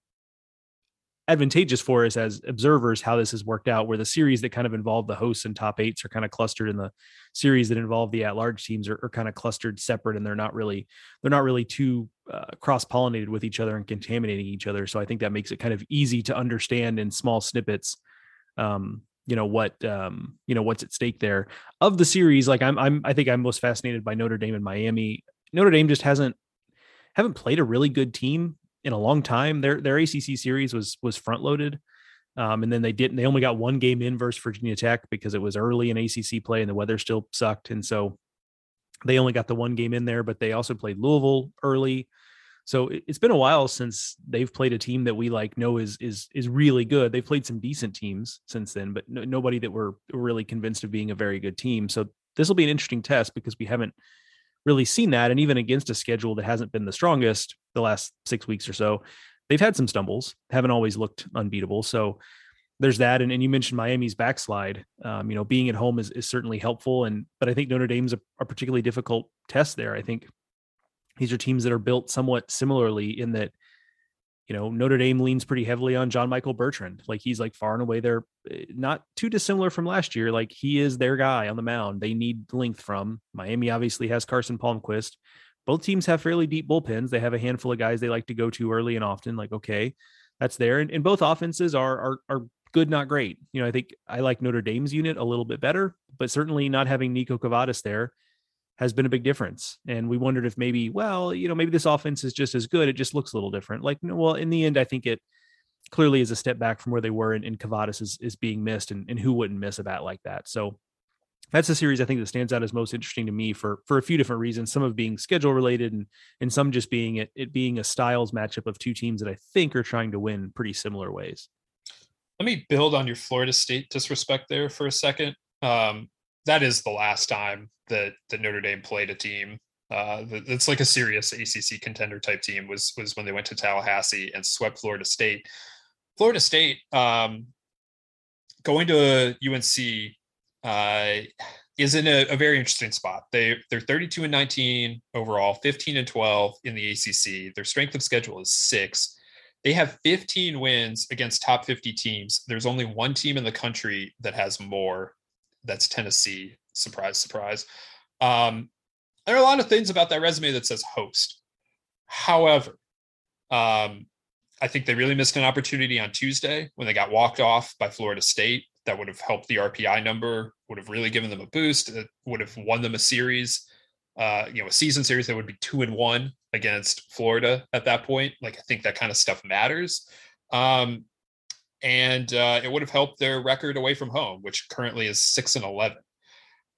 [SPEAKER 2] advantageous for us as observers, how this has worked out, where the series that kind of involve the hosts and top eights are kind of clustered, and the series that involve the at-large teams are, are kind of clustered separate, and they're not really, they're not really too uh, cross-pollinated with each other and contaminating each other. So I think that makes it kind of easy to understand in small snippets, um, you know, what, um, you know, what's at stake there of the series. Like I'm, I'm, I think I'm most fascinated by Notre Dame and Miami. Notre Dame just hasn't, haven't played a really good team in a long time. Their their A C C series was was front loaded, um, and then they didn't. They only got one game in versus Virginia Tech because it was early in A C C play and the weather still sucked, and so they only got the one game in there. But they also played Louisville early, so it, it's been a while since they've played a team that we like know is is is really good. They've played some decent teams since then, but no, nobody that we're really convinced of being a very good team. So this will be an interesting test because we haven't really seen that. And even against a schedule that hasn't been the strongest the last six weeks or so, they've had some stumbles, haven't always looked unbeatable. So there's that. And, and you mentioned Miami's backslide. Um, you know, being at home is, is certainly helpful. And, but I think Notre Dame's a, a particularly difficult test there. I think these are teams that are built somewhat similarly in that, you know, Notre Dame leans pretty heavily on John Michael Bertrand. Like he's like far and away there, not too dissimilar from last year. Like he is their guy on the mound. They need length from. Miami obviously has Carson Palmquist. Both teams have fairly deep bullpens. They have a handful of guys they like to go to early and often. Like, okay, that's there. And, and both offenses are, are, are good, not great. You know, I think I like Notre Dame's unit a little bit better, but certainly not having Nico Cavadas there has been a big difference. And we wondered if maybe, well, you know, maybe this offense is just as good. It just looks a little different. Like, well, in the end, I think it clearly is a step back from where they were, and, and Cavadas is, is being missed, and, and who wouldn't miss a bat like that? So that's a series I think that stands out as most interesting to me for, for a few different reasons, some of being schedule related and, and some just being it, it being a styles matchup of two teams that I think are trying to win pretty similar ways.
[SPEAKER 1] Let me build on your Florida State disrespect there for a second. Um, that is the last time that, that Notre Dame played a team uh, that's like a serious A C C contender type team was, was when they went to Tallahassee and swept Florida State. Florida State um, going to U N C uh, is in a, a very interesting spot. They, they're thirty-two and nineteen overall, fifteen and twelve in the A C C. Their strength of schedule is six. They have fifteen wins against top fifty teams. There's only one team in the country that has more. That's Tennessee. Surprise, surprise. Um, there are a lot of things about that resume that says host. However, um, I think they really missed an opportunity on Tuesday when they got walked off by Florida State. That would have helped the R P I number, would have really given them a boost. It would have won them a series, uh, you know, a season series that would be two and one against Florida at that point. Like, I think that kind of stuff matters. Um, and uh, it would have helped their record away from home, which currently is six and eleven.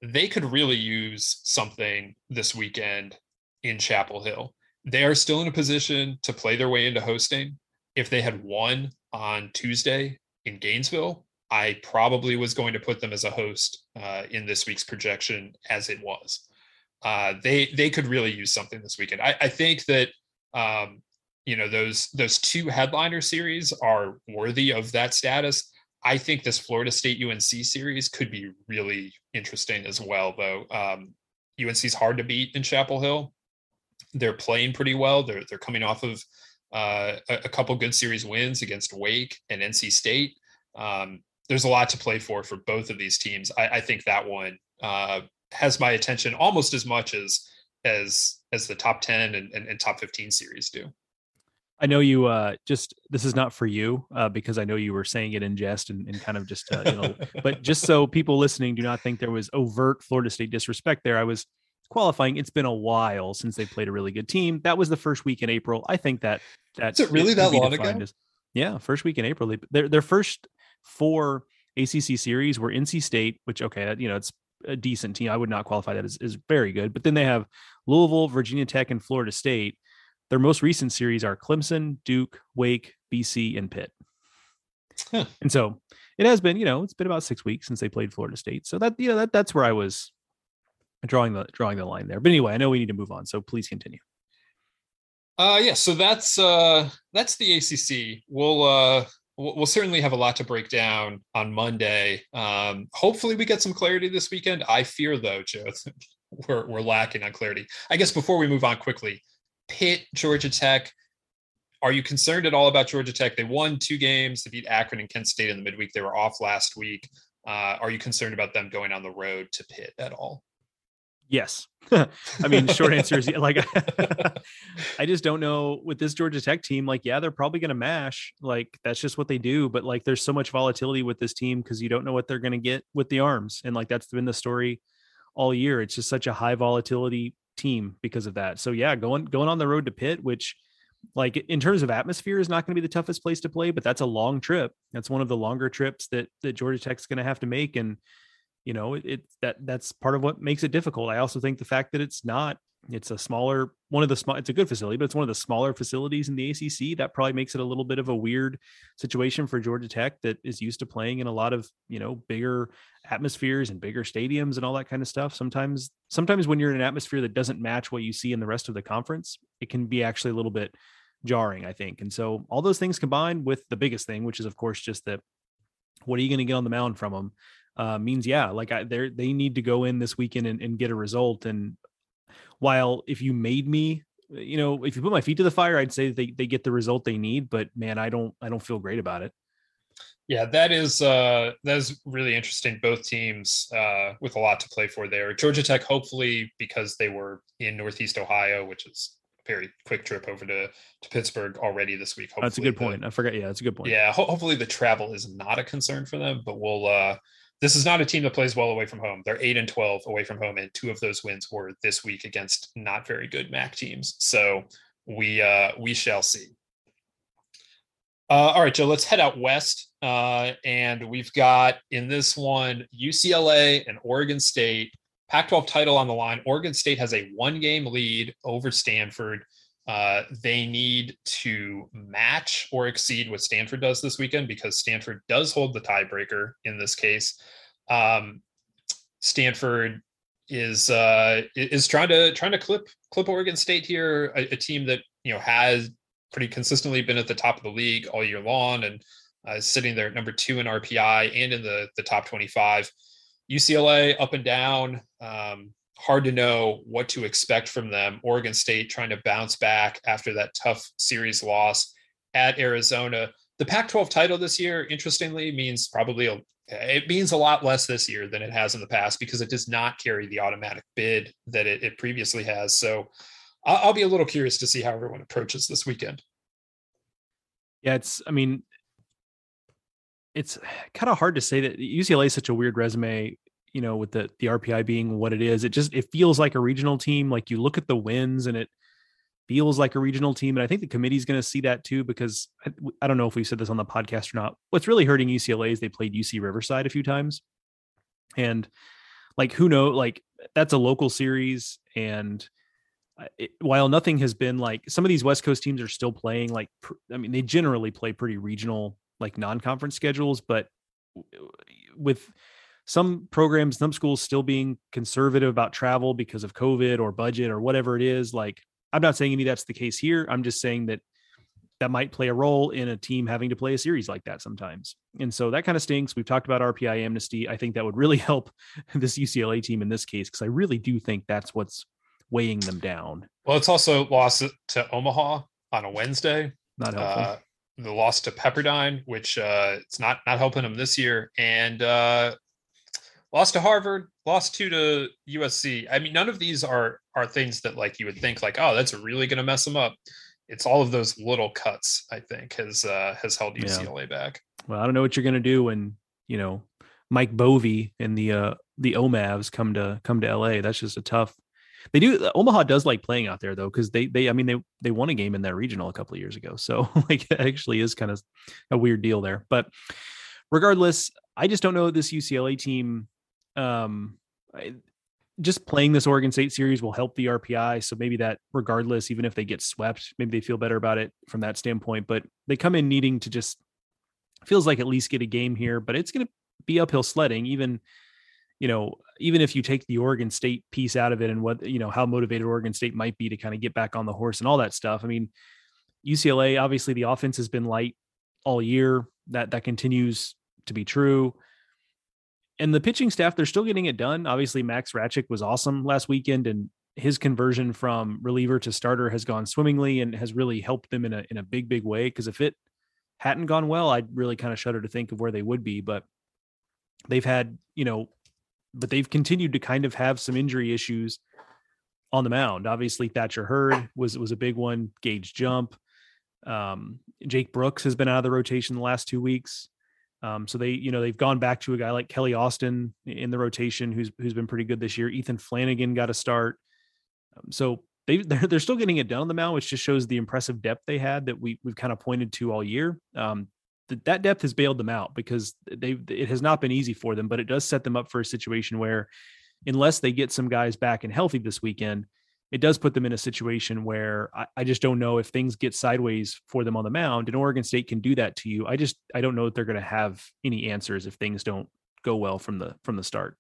[SPEAKER 1] they could really use something this weekend in Chapel Hill. They are still in a position to play their way into hosting. If they had won on Tuesday in Gainesville, I probably was going to put them as a host uh, in this week's projection as it was. Uh, they they could really use something this weekend. I, I think that um, you know those those two headliner series are worthy of that status. I think this Florida State U N C series could be really interesting as well, though. Um, U N C's hard to beat in Chapel Hill. They're playing pretty well. They're they're coming off of uh, a, a couple good series wins against Wake and N C State. Um, there's a lot to play for for both of these teams. I, I think that one uh, has my attention almost as much as as as the top ten and, and, and top fifteen series do.
[SPEAKER 2] I know you uh, just, this is not for you uh, because I know you were saying it in jest and, and kind of just, uh, you know, but just so people listening do not think there was overt Florida State disrespect there. I was qualifying. It's been a while since they played a really good team. That was the first week in April. I think that that's
[SPEAKER 1] it really that long ago?
[SPEAKER 2] As, yeah. First week in April, they, their, their first four A C C series were N C State, which, okay, you know, it's a decent team. I would not qualify that as, as very good, but then they have Louisville, Virginia Tech, and Florida State. Their most recent series are Clemson, Duke, Wake, B C, and Pitt. Huh. And so it has been, you know, it's been about six weeks since they played Florida State. So that, you know, that that's where I was drawing the drawing the line there. But anyway, I know we need to move on. So please continue.
[SPEAKER 1] Uh, yeah. So that's uh, that's the A C C. We'll uh, we'll, we'll certainly have a lot to break down on Monday. Um, hopefully, we get some clarity this weekend. I fear, though, Joe, we're we're lacking on clarity. I guess before we move on quickly. Pitt, Georgia Tech. Are you concerned at all about Georgia Tech? They won two games. They beat Akron and Kent State in the midweek. They were off last week. Uh, are you concerned about them going on the road to Pitt at all?
[SPEAKER 2] Yes. I mean, short answer is like, I just don't know with this Georgia Tech team. Like, yeah, they're probably going to mash. Like, that's just what they do. But like, there's so much volatility with this team because you don't know what they're going to get with the arms. And like, that's been the story all year. It's just such a high volatility team because of that. So yeah, going going on the road to Pitt, which like in terms of atmosphere is not going to be the toughest place to play, but that's a long trip. That's one of the longer trips that that Georgia Tech's going to have to make. And you know, it, it that that's part of what makes it difficult. I also think the fact that it's not it's a smaller one of the small it's a good facility, but it's one of the smaller facilities in the A C C. That probably makes it a little bit of a weird situation for Georgia Tech that is used to playing in a lot of, you know, bigger atmospheres and bigger stadiums and all that kind of stuff. Sometimes, sometimes when you're in an atmosphere that doesn't match what you see in the rest of the conference, it can be actually a little bit jarring, I think. And so all those things combined with the biggest thing, which is of course just that, what are you going to get on the mound from them? Uh, means, yeah, like I, they they need to go in this weekend and, and get a result. And while if you made me, you know, if you put my feet to the fire, I'd say they they get the result they need. But man, I don't I don't feel great about it.
[SPEAKER 1] Yeah, that is uh, that is really interesting. Both teams uh, with a lot to play for there. Georgia Tech, hopefully, because they were in Northeast Ohio, which is a very quick trip over to, to Pittsburgh already this week. Hopefully
[SPEAKER 2] that's a good
[SPEAKER 1] the,
[SPEAKER 2] point. I forget. Yeah, that's a good point.
[SPEAKER 1] Yeah, ho- hopefully the travel is not a concern for them. But we'll. Uh, this is not a team that plays well away from home. They're eight and twelve away from home, and two of those wins were this week against not very good M A C teams. So we uh, we shall see. Uh, all right, Joe, let's head out west. Uh, and we've got in this one, U C L A and Oregon State, Pac twelve title on the line. Oregon State has a one game lead over Stanford. Uh, they need to match or exceed what Stanford does this weekend because Stanford does hold the tiebreaker in this case. Um, Stanford is uh, is trying to trying to clip clip Oregon State here, a, a team that you know has pretty consistently been at the top of the league all year long and uh, sitting there at number two in R P I and in the the top twenty-five. U C L A up and down. Um, hard to know what to expect from them. Oregon State trying to bounce back after that tough series loss at Arizona. The Pac twelve title this year, interestingly, means probably a, it means a lot less this year than it has in the past because it does not carry the automatic bid that it, it previously has. So I'll, I'll be a little curious to see how everyone approaches this weekend.
[SPEAKER 2] Yeah, it's, I mean, it's kind of hard to say that U C L A is such a weird resume, you know, with the, the R P I being what it is. It just, it feels like a regional team. Like you look at the wins and it feels like a regional team. And I think the committee's going to see that too, because I, I don't know if we said this on the podcast or not. What's really hurting U C L A is they played U C Riverside a few times. And like, who knows, like that's a local series. And it, while nothing has been like, some of these West Coast teams are still playing like, I mean, they generally play pretty regional, like non-conference schedules, but with some programs, some schools still being conservative about travel because of COVID or budget or whatever it is. Like, I'm not saying any that's the case here. I'm just saying that that might play a role in a team having to play a series like that sometimes. And so that kind of stinks. We've talked about R P I amnesty. I think that would really help this U C L A team in this case, because I really do think that's what's weighing them down.
[SPEAKER 1] Well, it's also lost to Omaha on a Wednesday.
[SPEAKER 2] Not helpful.
[SPEAKER 1] Uh, the loss to Pepperdine, which uh, it's not not helping them this year, and uh, lost to Harvard, lost two to U S C. I mean, none of these are are things that like you would think like, oh, that's really going to mess them up. It's all of those little cuts, I think, has uh, has held U C L A yeah. back.
[SPEAKER 2] Well, I don't know what you're going to do when, you know, Mike Bovey and the uh, the O M A Vs come to come to L A. That's just a tough. They do. Omaha does like playing out there though, because they they I mean they they won a game in that regional a couple of years ago. So like it actually is kind of a weird deal there. But regardless, I just don't know this U C L A team. Um, I, just playing this Oregon State series will help the R P I. So maybe that regardless, even if they get swept, maybe they feel better about it from that standpoint, but they come in needing to just feels like at least get a game here, but it's going to be uphill sledding. Even, you know, even if you take the Oregon State piece out of it and what, you know, how motivated Oregon State might be to kind of get back on the horse and all that stuff. I mean, U C L A, obviously the offense has been light all year. That, that continues to be true. And the pitching staff, they're still getting it done. Obviously, Max Ratchik was awesome last weekend, and his conversion from reliever to starter has gone swimmingly and has really helped them in a in a big, big way. Because if it hadn't gone well, I'd really kind of shudder to think of where they would be. But they've had, you know, but they've continued to kind of have some injury issues on the mound. Obviously, Thatcher Hurd was was a big one. Gage Jump, um, Jake Brooks has been out of the rotation the last two weeks. Um, so they, you know, they've gone back to a guy like Kelly Austin in the rotation, who's who's been pretty good this year. Ethan Flanagan got a start. Um, so they they're, they're still getting it done on the mound, which just shows the impressive depth they had that we we've kind of pointed to all year. Um, th- that depth has bailed them out because they it has not been easy for them, but it does set them up for a situation where, unless they get some guys back and healthy this weekend, it does put them in a situation where I, I just don't know if things get sideways for them on the mound, and Oregon State can do that to you. I just, I don't know if they're going to have any answers if things don't go well from the, from the start.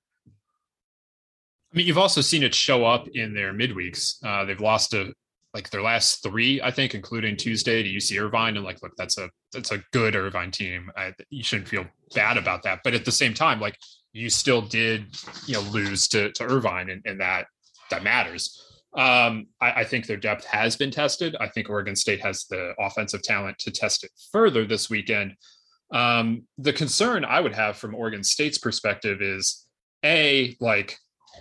[SPEAKER 1] I mean, you've also seen it show up in their midweeks. Uh, they've lost to like their last three, I think, including Tuesday to U C Irvine. And like, look, that's a, that's a good Irvine team. I, you shouldn't feel bad about that. But at the same time, like you still did, you know, lose to, to Irvine, and, and that, that matters. Um, I, I think their depth has been tested. I think Oregon State has the offensive talent to test it further this weekend. Um, the concern I would have from Oregon State's perspective is, A, like,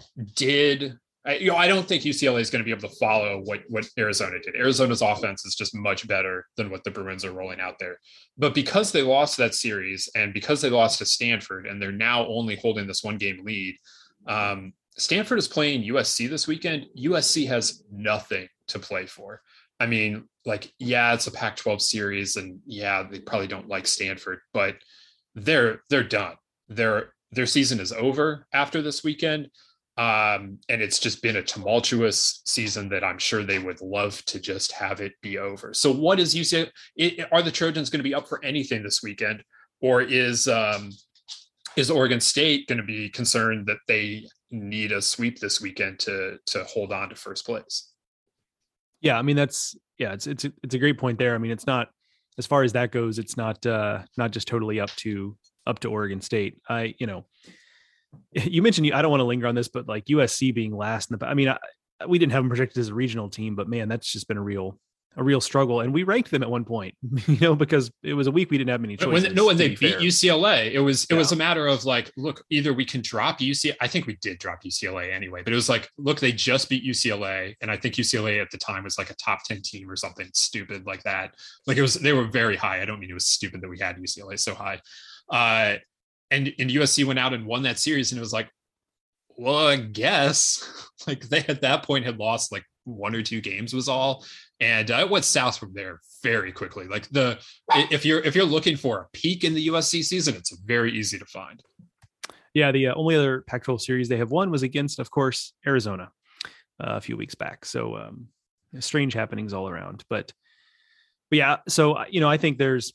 [SPEAKER 1] did I, you know, I don't think U C L A is going to be able to follow what, what Arizona did. Arizona's offense is just much better than what the Bruins are rolling out there. But because they lost that series and because they lost to Stanford and they're now only holding this one game lead, um, Stanford is playing U S C this weekend. U S C has nothing to play for. I mean, like, yeah, it's a Pac twelve series, and yeah, they probably don't like Stanford, but they're they're done. Their their season is over after this weekend, um, and it's just been a tumultuous season that I'm sure they would love to just have it be over. So, what is U C L A? Are the Trojans going to be up for anything this weekend, or is um, is Oregon State going to be concerned that they need a sweep this weekend to to hold on to first place?
[SPEAKER 2] Yeah, I mean that's yeah, it's it's a, it's a great point there. I mean, it's not, as far as that goes, it's not uh, not just totally up to up to Oregon State. I you know, you mentioned, I don't want to linger on this, but like U S C being last in the, I mean, I, we didn't have them projected as a regional team, but man, that's just been a real a real struggle. And we ranked them at one point, you know, because it was a week we didn't have many choices.
[SPEAKER 1] When, no, when they beat fair. U C L A, it was, it
[SPEAKER 2] yeah.
[SPEAKER 1] was a matter of like, look, either we can drop U C L A. I think we did drop U C L A anyway, but it was like, look, they just beat U C L A. And I think U C L A at the time was like a top ten team or something stupid like that. Like it was, they were very high. I don't mean it was stupid that we had U C L A so high. Uh, and, and U S C went out and won that series. And it was like, well, I guess like they at that point had lost like one or two games was all. And uh, it went south from there very quickly. Like the, if you're, if you're looking for a peak in the U S C season, it's very easy to find.
[SPEAKER 2] Yeah, the uh, only other Pac twelve series they have won was against, of course, Arizona uh, a few weeks back. So um, strange happenings all around. But, but yeah, so, you know, I think there's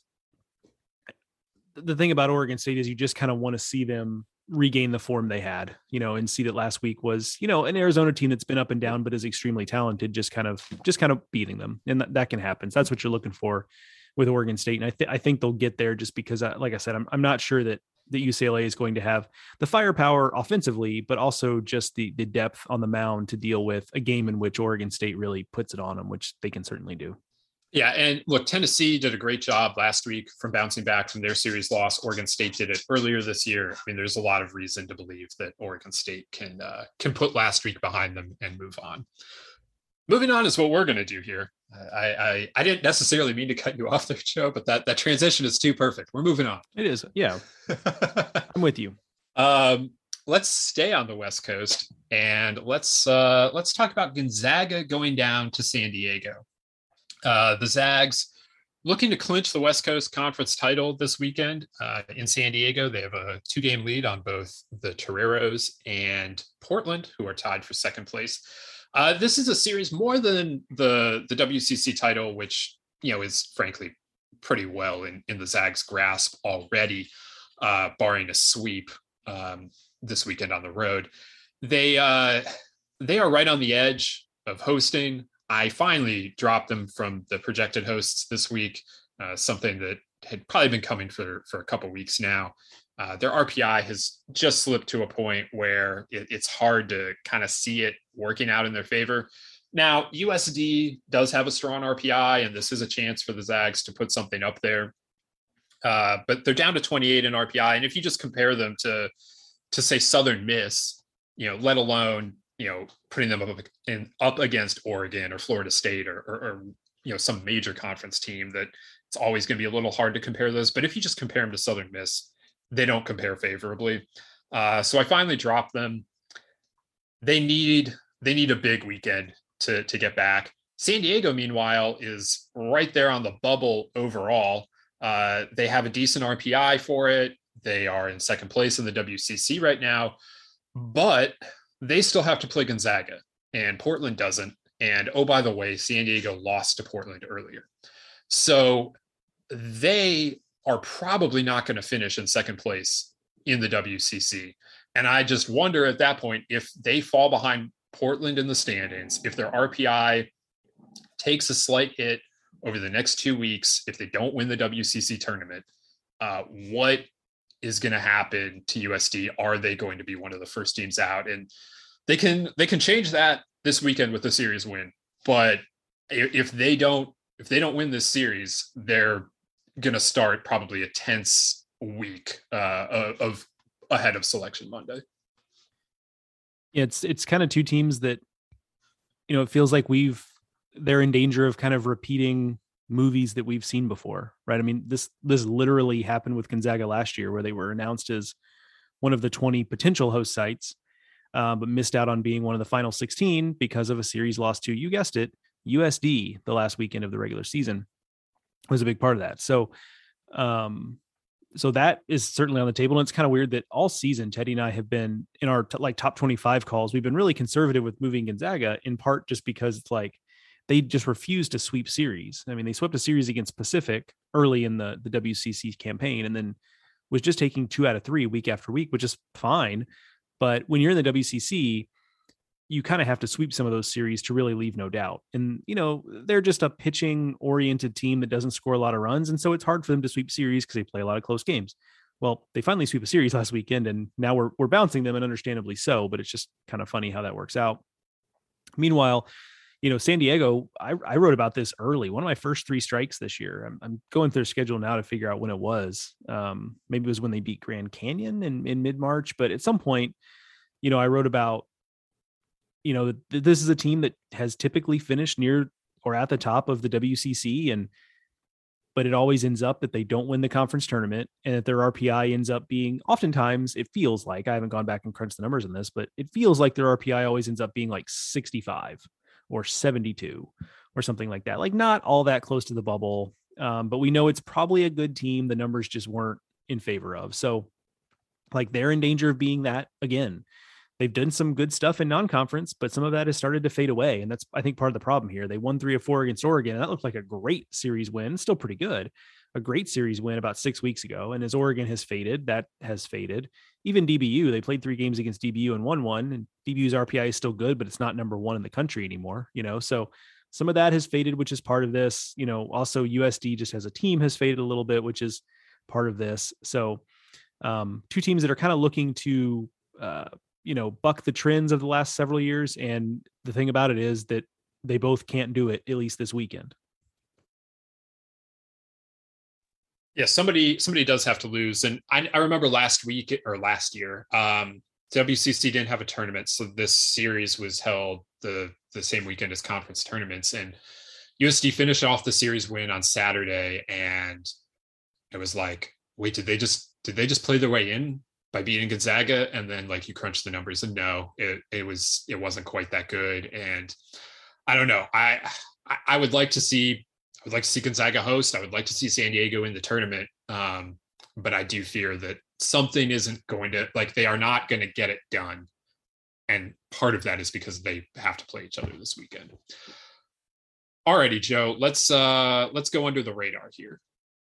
[SPEAKER 2] the thing about Oregon State is you just kind of want to see them regain the form they had, you know, and see that last week was, you know, an Arizona team that's been up and down, but is extremely talented, just kind of, just kind of beating them. And that, that can happen. So that's what you're looking for with Oregon State. And I, th- I think they'll get there just because, I, like I said, I'm, I'm not sure that that U C L A is going to have the firepower offensively, but also just the, the depth on the mound to deal with a game in which Oregon State really puts it on them, which they can certainly do.
[SPEAKER 1] Yeah, and look, Tennessee did a great job last week from bouncing back from their series loss. Oregon State did it earlier this year. I mean, there's a lot of reason to believe that Oregon State can uh, can put last week behind them and move on. Moving on is what we're going to do here. I, I I didn't necessarily mean to cut you off there, Joe, but that that transition is too perfect. We're moving on.
[SPEAKER 2] It is, yeah. I'm with you.
[SPEAKER 1] Um, let's stay on the West Coast and let's uh, let's talk about Gonzaga going down to San Diego. Uh, the Zags looking to clinch the West Coast Conference title this weekend uh, in San Diego. They have a two-game lead on both the Toreros and Portland, who are tied for second place. Uh, this is a series more than the the W C C title, which, you know, is frankly pretty well in, in the Zags' grasp already, uh, barring a sweep um, this weekend on the road. They uh, they are right on the edge of hosting. I finally dropped them from the projected hosts this week, uh, something that had probably been coming for, for a couple weeks now. Uh, their R P I has just slipped to a point where it, it's hard to kind of see it working out in their favor. Now, U S D does have a strong R P I, and this is a chance for the Zags to put something up there. Uh, but they're down to twenty-eight in R P I. And if you just compare them to, to say Southern Miss, you know, let alone, you know, putting them up in up against Oregon or Florida State or, or, or, you know, some major conference team, that it's always going to be a little hard to compare those. But if you just compare them to Southern Miss, they don't compare favorably. Uh, so I finally dropped them. They need they need a big weekend to to get back. San Diego, meanwhile, is right there on the bubble overall. Uh, they have a decent R P I for it. They are in second place in the W C C right now, but they still have to play Gonzaga, and Portland doesn't. And oh, by the way, San Diego lost to Portland earlier. So they are probably not going to finish in second place in the W C C. And I just wonder at that point, if they fall behind Portland in the standings, if their R P I takes a slight hit over the next two weeks, if they don't win the W C C tournament, uh, what is going to happen to U S D? Are they going to be one of the first teams out? And they can they can change that this weekend with the series win. But if they don't if they don't win this series, they're going to start probably a tense week uh, of ahead of Selection Monday.
[SPEAKER 2] It's it's kind of two teams that, you know, it feels like we've they're in danger of kind of repeating movies that we've seen before, right? I mean, this this literally happened with Gonzaga last year, where they were announced as one of the twenty potential host sites, uh, but missed out on being one of the final sixteen because of a series lost to, you guessed it, U S D the last weekend of the regular season was a big part of that. So, um, so that is certainly on the table. And it's kind of weird that all season, Teddy and I have been in our t- like top twenty-five calls. We've been really conservative with moving Gonzaga, in part just because it's like, they just refused to sweep series. I mean, they swept a series against Pacific early in the, the W C C campaign, and then was just taking two out of three week after week, which is fine. But when you're in the W C C, you kind of have to sweep some of those series to really leave no doubt. And, you know, they're just a pitching oriented team that doesn't score a lot of runs. And so it's hard for them to sweep series because they play a lot of close games. Well, they finally sweep a series last weekend, and now we're, we're bouncing them, and understandably so, but it's just kind of funny how that works out. Meanwhile, you know, San Diego, I, I wrote about this early. One of my first three strikes this year. I'm, I'm going through their schedule now to figure out when it was. Um, maybe it was when they beat Grand Canyon in, in mid-March. But at some point, you know, I wrote about, you know, th- this is a team that has typically finished near or at the top of the W C C. And, but it always ends up that they don't win the conference tournament, and that their R P I ends up being, oftentimes it feels like, I haven't gone back and crunched the numbers on this, but it feels like their R P I always ends up being like sixty-five or seventy-two or something like that. Like, not all that close to the bubble. Um, but we know it's probably a good team the numbers just weren't in favor of. So Like they're in danger of being that again. They've done some good stuff in non-conference, but some of that has started to fade away. And that's, I think, part of the problem here. They won three or four against Oregon. And that looked like a great series win, still pretty good. A great series win about six weeks ago. And as Oregon has faded, that has faded. Even D B U, they played three games against D B U and won one. And D B U's R P I is still good, but it's not number one in the country anymore. You know, so some of that has faded, which is part of this. You know, also U S D just as a team has faded a little bit, which is part of this. So um, two teams that are kind of looking to, uh, you know, buck the trends of the last several years. And the thing about it is that they both can't do it, at least this weekend.
[SPEAKER 1] Yeah, somebody somebody does have to lose. And I, I remember last week or last year, um, W C C didn't have a tournament. So this series was held the, the same weekend as conference tournaments. And U S D finished off the series win on Saturday. And it was like, wait, did they just did they just play their way in by beating Gonzaga? And then like you crunch the numbers and no, it it was it wasn't quite that good. And I don't know. I I would like to see I would like to see Gonzaga host. I would like to see San Diego in the tournament. Um, but I do fear that something isn't going to, like, they are not going to get it done. And part of that is because they have to play each other this weekend. Alrighty, Joe, let's uh, let's go under the radar here.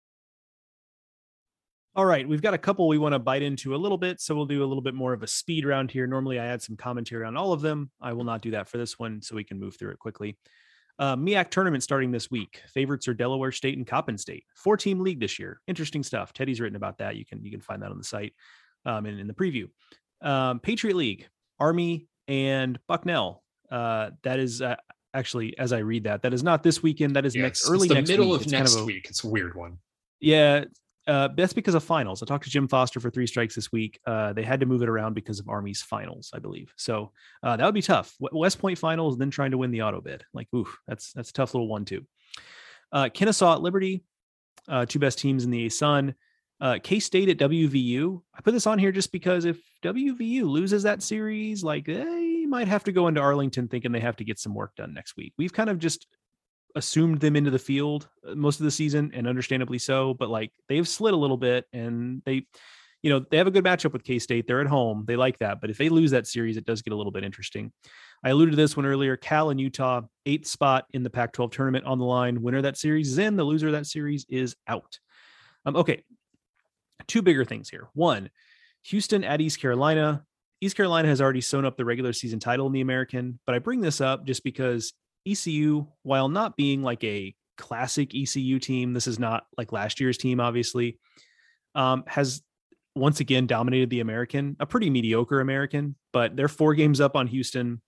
[SPEAKER 2] All right, we've got a couple we want to bite into a little bit, so we'll do a little bit more of a speed round here. Normally I add some commentary on all of them. I will not do that for this one, so we can move through it quickly. Uh, M I A C tournament starting this week. Favorites are Delaware State and Coppin State. Four-team league this year. Interesting stuff. Teddy's written about that. You can you can find that on the site um, and in the preview. Um, Patriot League, Army and Bucknell. Uh, that is uh, actually, as I read that, that is not this weekend. That is
[SPEAKER 1] yeah,
[SPEAKER 2] next
[SPEAKER 1] it's,
[SPEAKER 2] early
[SPEAKER 1] it's the
[SPEAKER 2] next
[SPEAKER 1] middle
[SPEAKER 2] week.
[SPEAKER 1] of
[SPEAKER 2] it's
[SPEAKER 1] next
[SPEAKER 2] kind of a,
[SPEAKER 1] week. It's a weird one.
[SPEAKER 2] Yeah. Uh, that's because of finals. I talked to Jim Foster for Three Strikes this week. Uh, they had to move it around because of Army's finals, I believe. So uh, that would be tough. West Point finals, then trying to win the auto bid. Like, oof, that's that's a tough little one too. Uh, Kennesaw at Liberty, uh, two best teams in the A S U N. Uh, K-State at W V U. I put this on here just because if W V U loses that series, like they might have to go into Arlington thinking they have to get some work done next week. We've kind of just assumed them into the field most of the season, and understandably so, but like they've slid a little bit, and they, you know, they have a good matchup with K-State. They're at home. They like that. But if they lose that series, it does get a little bit interesting. I alluded to this one earlier. Cal and Utah, eighth spot in the Pac twelve tournament on the line. Winner of that series is in. The loser of that series is out. Um, okay. Two bigger things here. One, Houston at East Carolina. East Carolina has already sewn up the regular season title in the American, but I bring this up just because E C U, while not being like a classic E C U team, this is not like last year's team, obviously, um, has once again dominated the American, a pretty mediocre American, but they're four games up on Houston.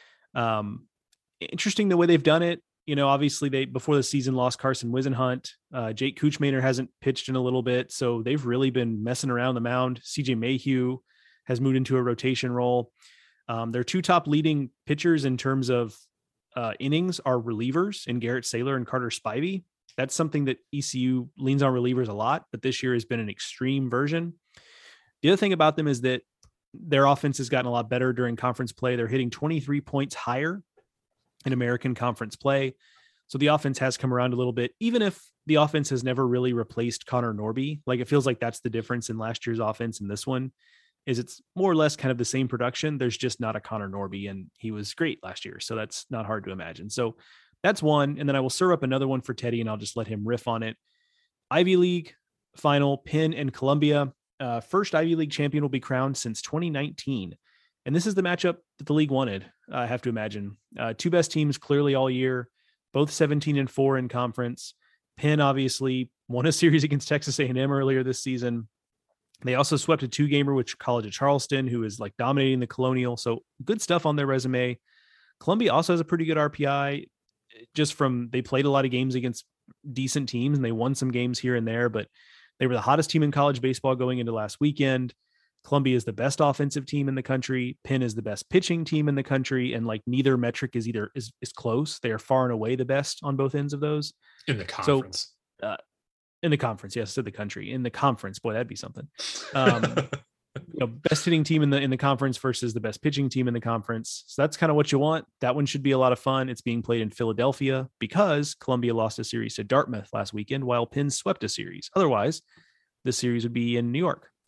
[SPEAKER 2] Um, interesting the way they've done it. You know, obviously they, before the season, lost Carson Wisenhunt. Uh, Jake Kuchmaner hasn't pitched in a little bit, so they've really been messing around the mound. C J Mayhew has moved into a rotation role. Um, their two top leading pitchers in terms of Uh, innings are relievers in Garrett Saylor and Carter Spivey. That's something that E C U leans on relievers a lot, but this year has been an extreme version. The other thing about them is that their offense has gotten a lot better during conference play. They're hitting twenty-three points higher in American Conference play. So the offense has come around a little bit, even if the offense has never really replaced Connor Norby. Like, it feels like that's the difference in last year's offense and this one, is it's more or less kind of the same production. There's just not a Connor Norby, and he was great last year. So that's not hard to imagine. So that's one. And then I will serve up another one for Teddy, and I'll just let him riff on it. Ivy League final, Penn and Columbia. Uh, first Ivy League champion will be crowned since twenty nineteen. And this is the matchup that the league wanted, I have to imagine. Uh, two best teams clearly all year, both seventeen and four in conference. Penn obviously won a series against Texas A and M earlier this season. They also swept a two-gamer with College of Charleston, who is like dominating the Colonial. So good stuff on their resume. Columbia also has a pretty good R P I, just from, they played a lot of games against decent teams, and they won some games here and there, but they were the hottest team in college baseball going into last weekend. Columbia is the best offensive team in the country. Penn is the best pitching team in the country. And like neither metric is either is, is close. They are far and away the best on both ends of those.
[SPEAKER 1] In the conference.
[SPEAKER 2] So, uh, in the conference, yes, said the country. In the conference, boy, that'd be something. Um, you know, best hitting team in the in the conference versus the best pitching team in the conference. So that's kind of what you want. That one should be a lot of fun. It's being played in Philadelphia because Columbia lost a series to Dartmouth last weekend, while Penn swept a series. Otherwise, this series would be in New York.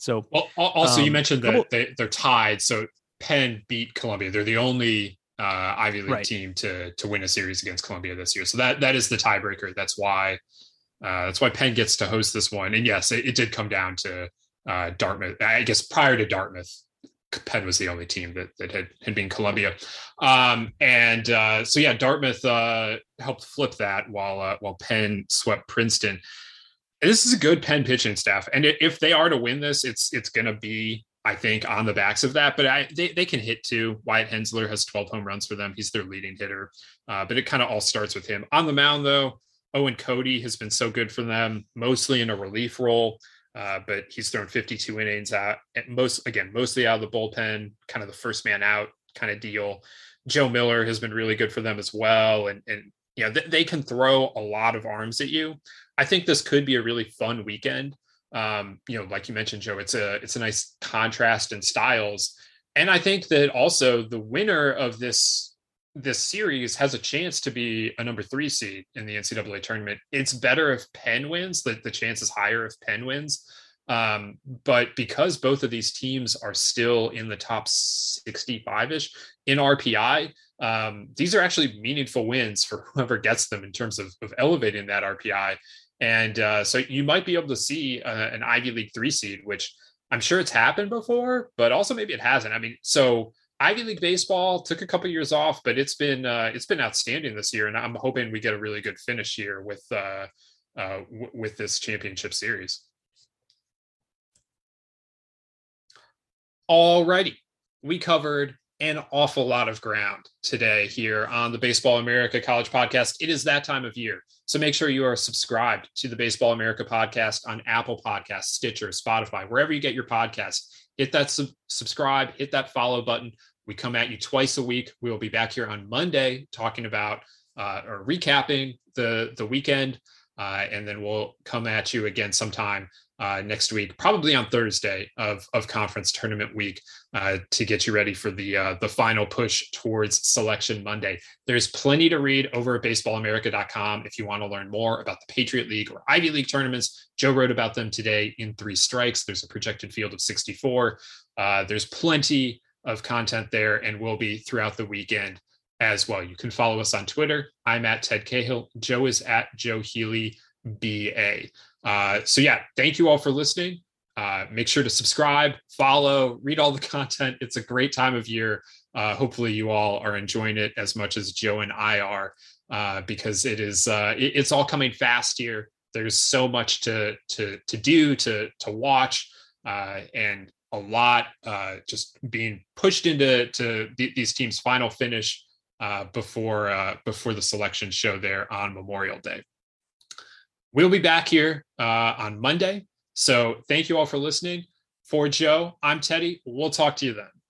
[SPEAKER 2] So,
[SPEAKER 1] well, also
[SPEAKER 2] um,
[SPEAKER 1] you mentioned
[SPEAKER 2] couple,
[SPEAKER 1] that they, they're tied. So Penn beat Columbia. They're the only uh, Ivy League
[SPEAKER 2] right.
[SPEAKER 1] team to to win a series against Columbia this year. So that that is the tiebreaker. That's why uh, that's why Penn gets to host this one. And yes, it, it did come down to uh, Dartmouth. I guess prior to Dartmouth, Penn was the only team that that had, had been Columbia. Um, and uh, so yeah, Dartmouth uh, helped flip that while uh, while Penn swept Princeton. And this is a good Penn pitching staff, and if they are to win this, it's it's going to be, I think, on the backs of that. But I, they they can hit too. Wyatt Hensler has twelve home runs for them. He's their leading hitter. Uh, but it kind of all starts with him on the mound, though. Owen Cody has been so good for them, mostly in a relief role. Uh, but he's thrown fifty-two innings out, at most again, mostly out of the bullpen, kind of the first man out kind of deal. Joe Miller has been really good for them as well, and and you know th- they can throw a lot of arms at you. I think this could be a really fun weekend. Um, you know, like you mentioned, Joe, it's a it's a nice contrast in styles, and I think that also the winner of this this series has a chance to be a number three seed in the N C double A tournament. It's better if Penn wins, that the chance is higher if Penn wins. Um, but because both of these teams are still in the top sixty-five-ish in R P I, um, these are actually meaningful wins for whoever gets them in terms of, of elevating that R P I. And uh, so you might be able to see uh, an Ivy League three seed, which I'm sure it's happened before, but also maybe it hasn't. I mean, so Ivy League baseball took a couple of years off, but it's been uh, it's been outstanding this year, and I'm hoping we get a really good finish here with uh, uh, w- with this championship series. Alrighty, we covered an awful lot of ground today here on the Baseball America College Podcast. It is that time of year, so make sure you are subscribed to the Baseball America Podcast on Apple Podcasts, Stitcher, Spotify, wherever you get your podcasts. Hit that sub- subscribe, hit that follow button. We come at you twice a week. We will be back here on Monday talking about uh, or recapping the, the weekend, uh, and then we'll come at you again sometime uh, next week, probably on Thursday of, of conference tournament week, uh, to get you ready for the uh, the final push towards Selection Monday. There's plenty to read over at baseball america dot com if you want to learn more about the Patriot League or Ivy League tournaments. Joe wrote about them today in Three Strikes. There's a projected field of sixty-four. Uh, there's plenty of content there and will be throughout the weekend as well. You can follow us on Twitter. I'm at Ted Cahill. Joe is at Joe Healy B A. Uh, so yeah, thank you all for listening. Uh, make sure to subscribe, follow, read all the content. It's a great time of year. Uh, hopefully you all are enjoying it as much as Joe and I are, uh, because it is uh, it, it's all coming fast here. There's so much to to to do, to to watch, uh, and a lot uh, just being pushed into to th- these teams' final finish uh, before uh, before the selection show there on Memorial Day. We'll be back here uh, on Monday. So thank you all for listening. For Joe, I'm Teddy. We'll talk to you then.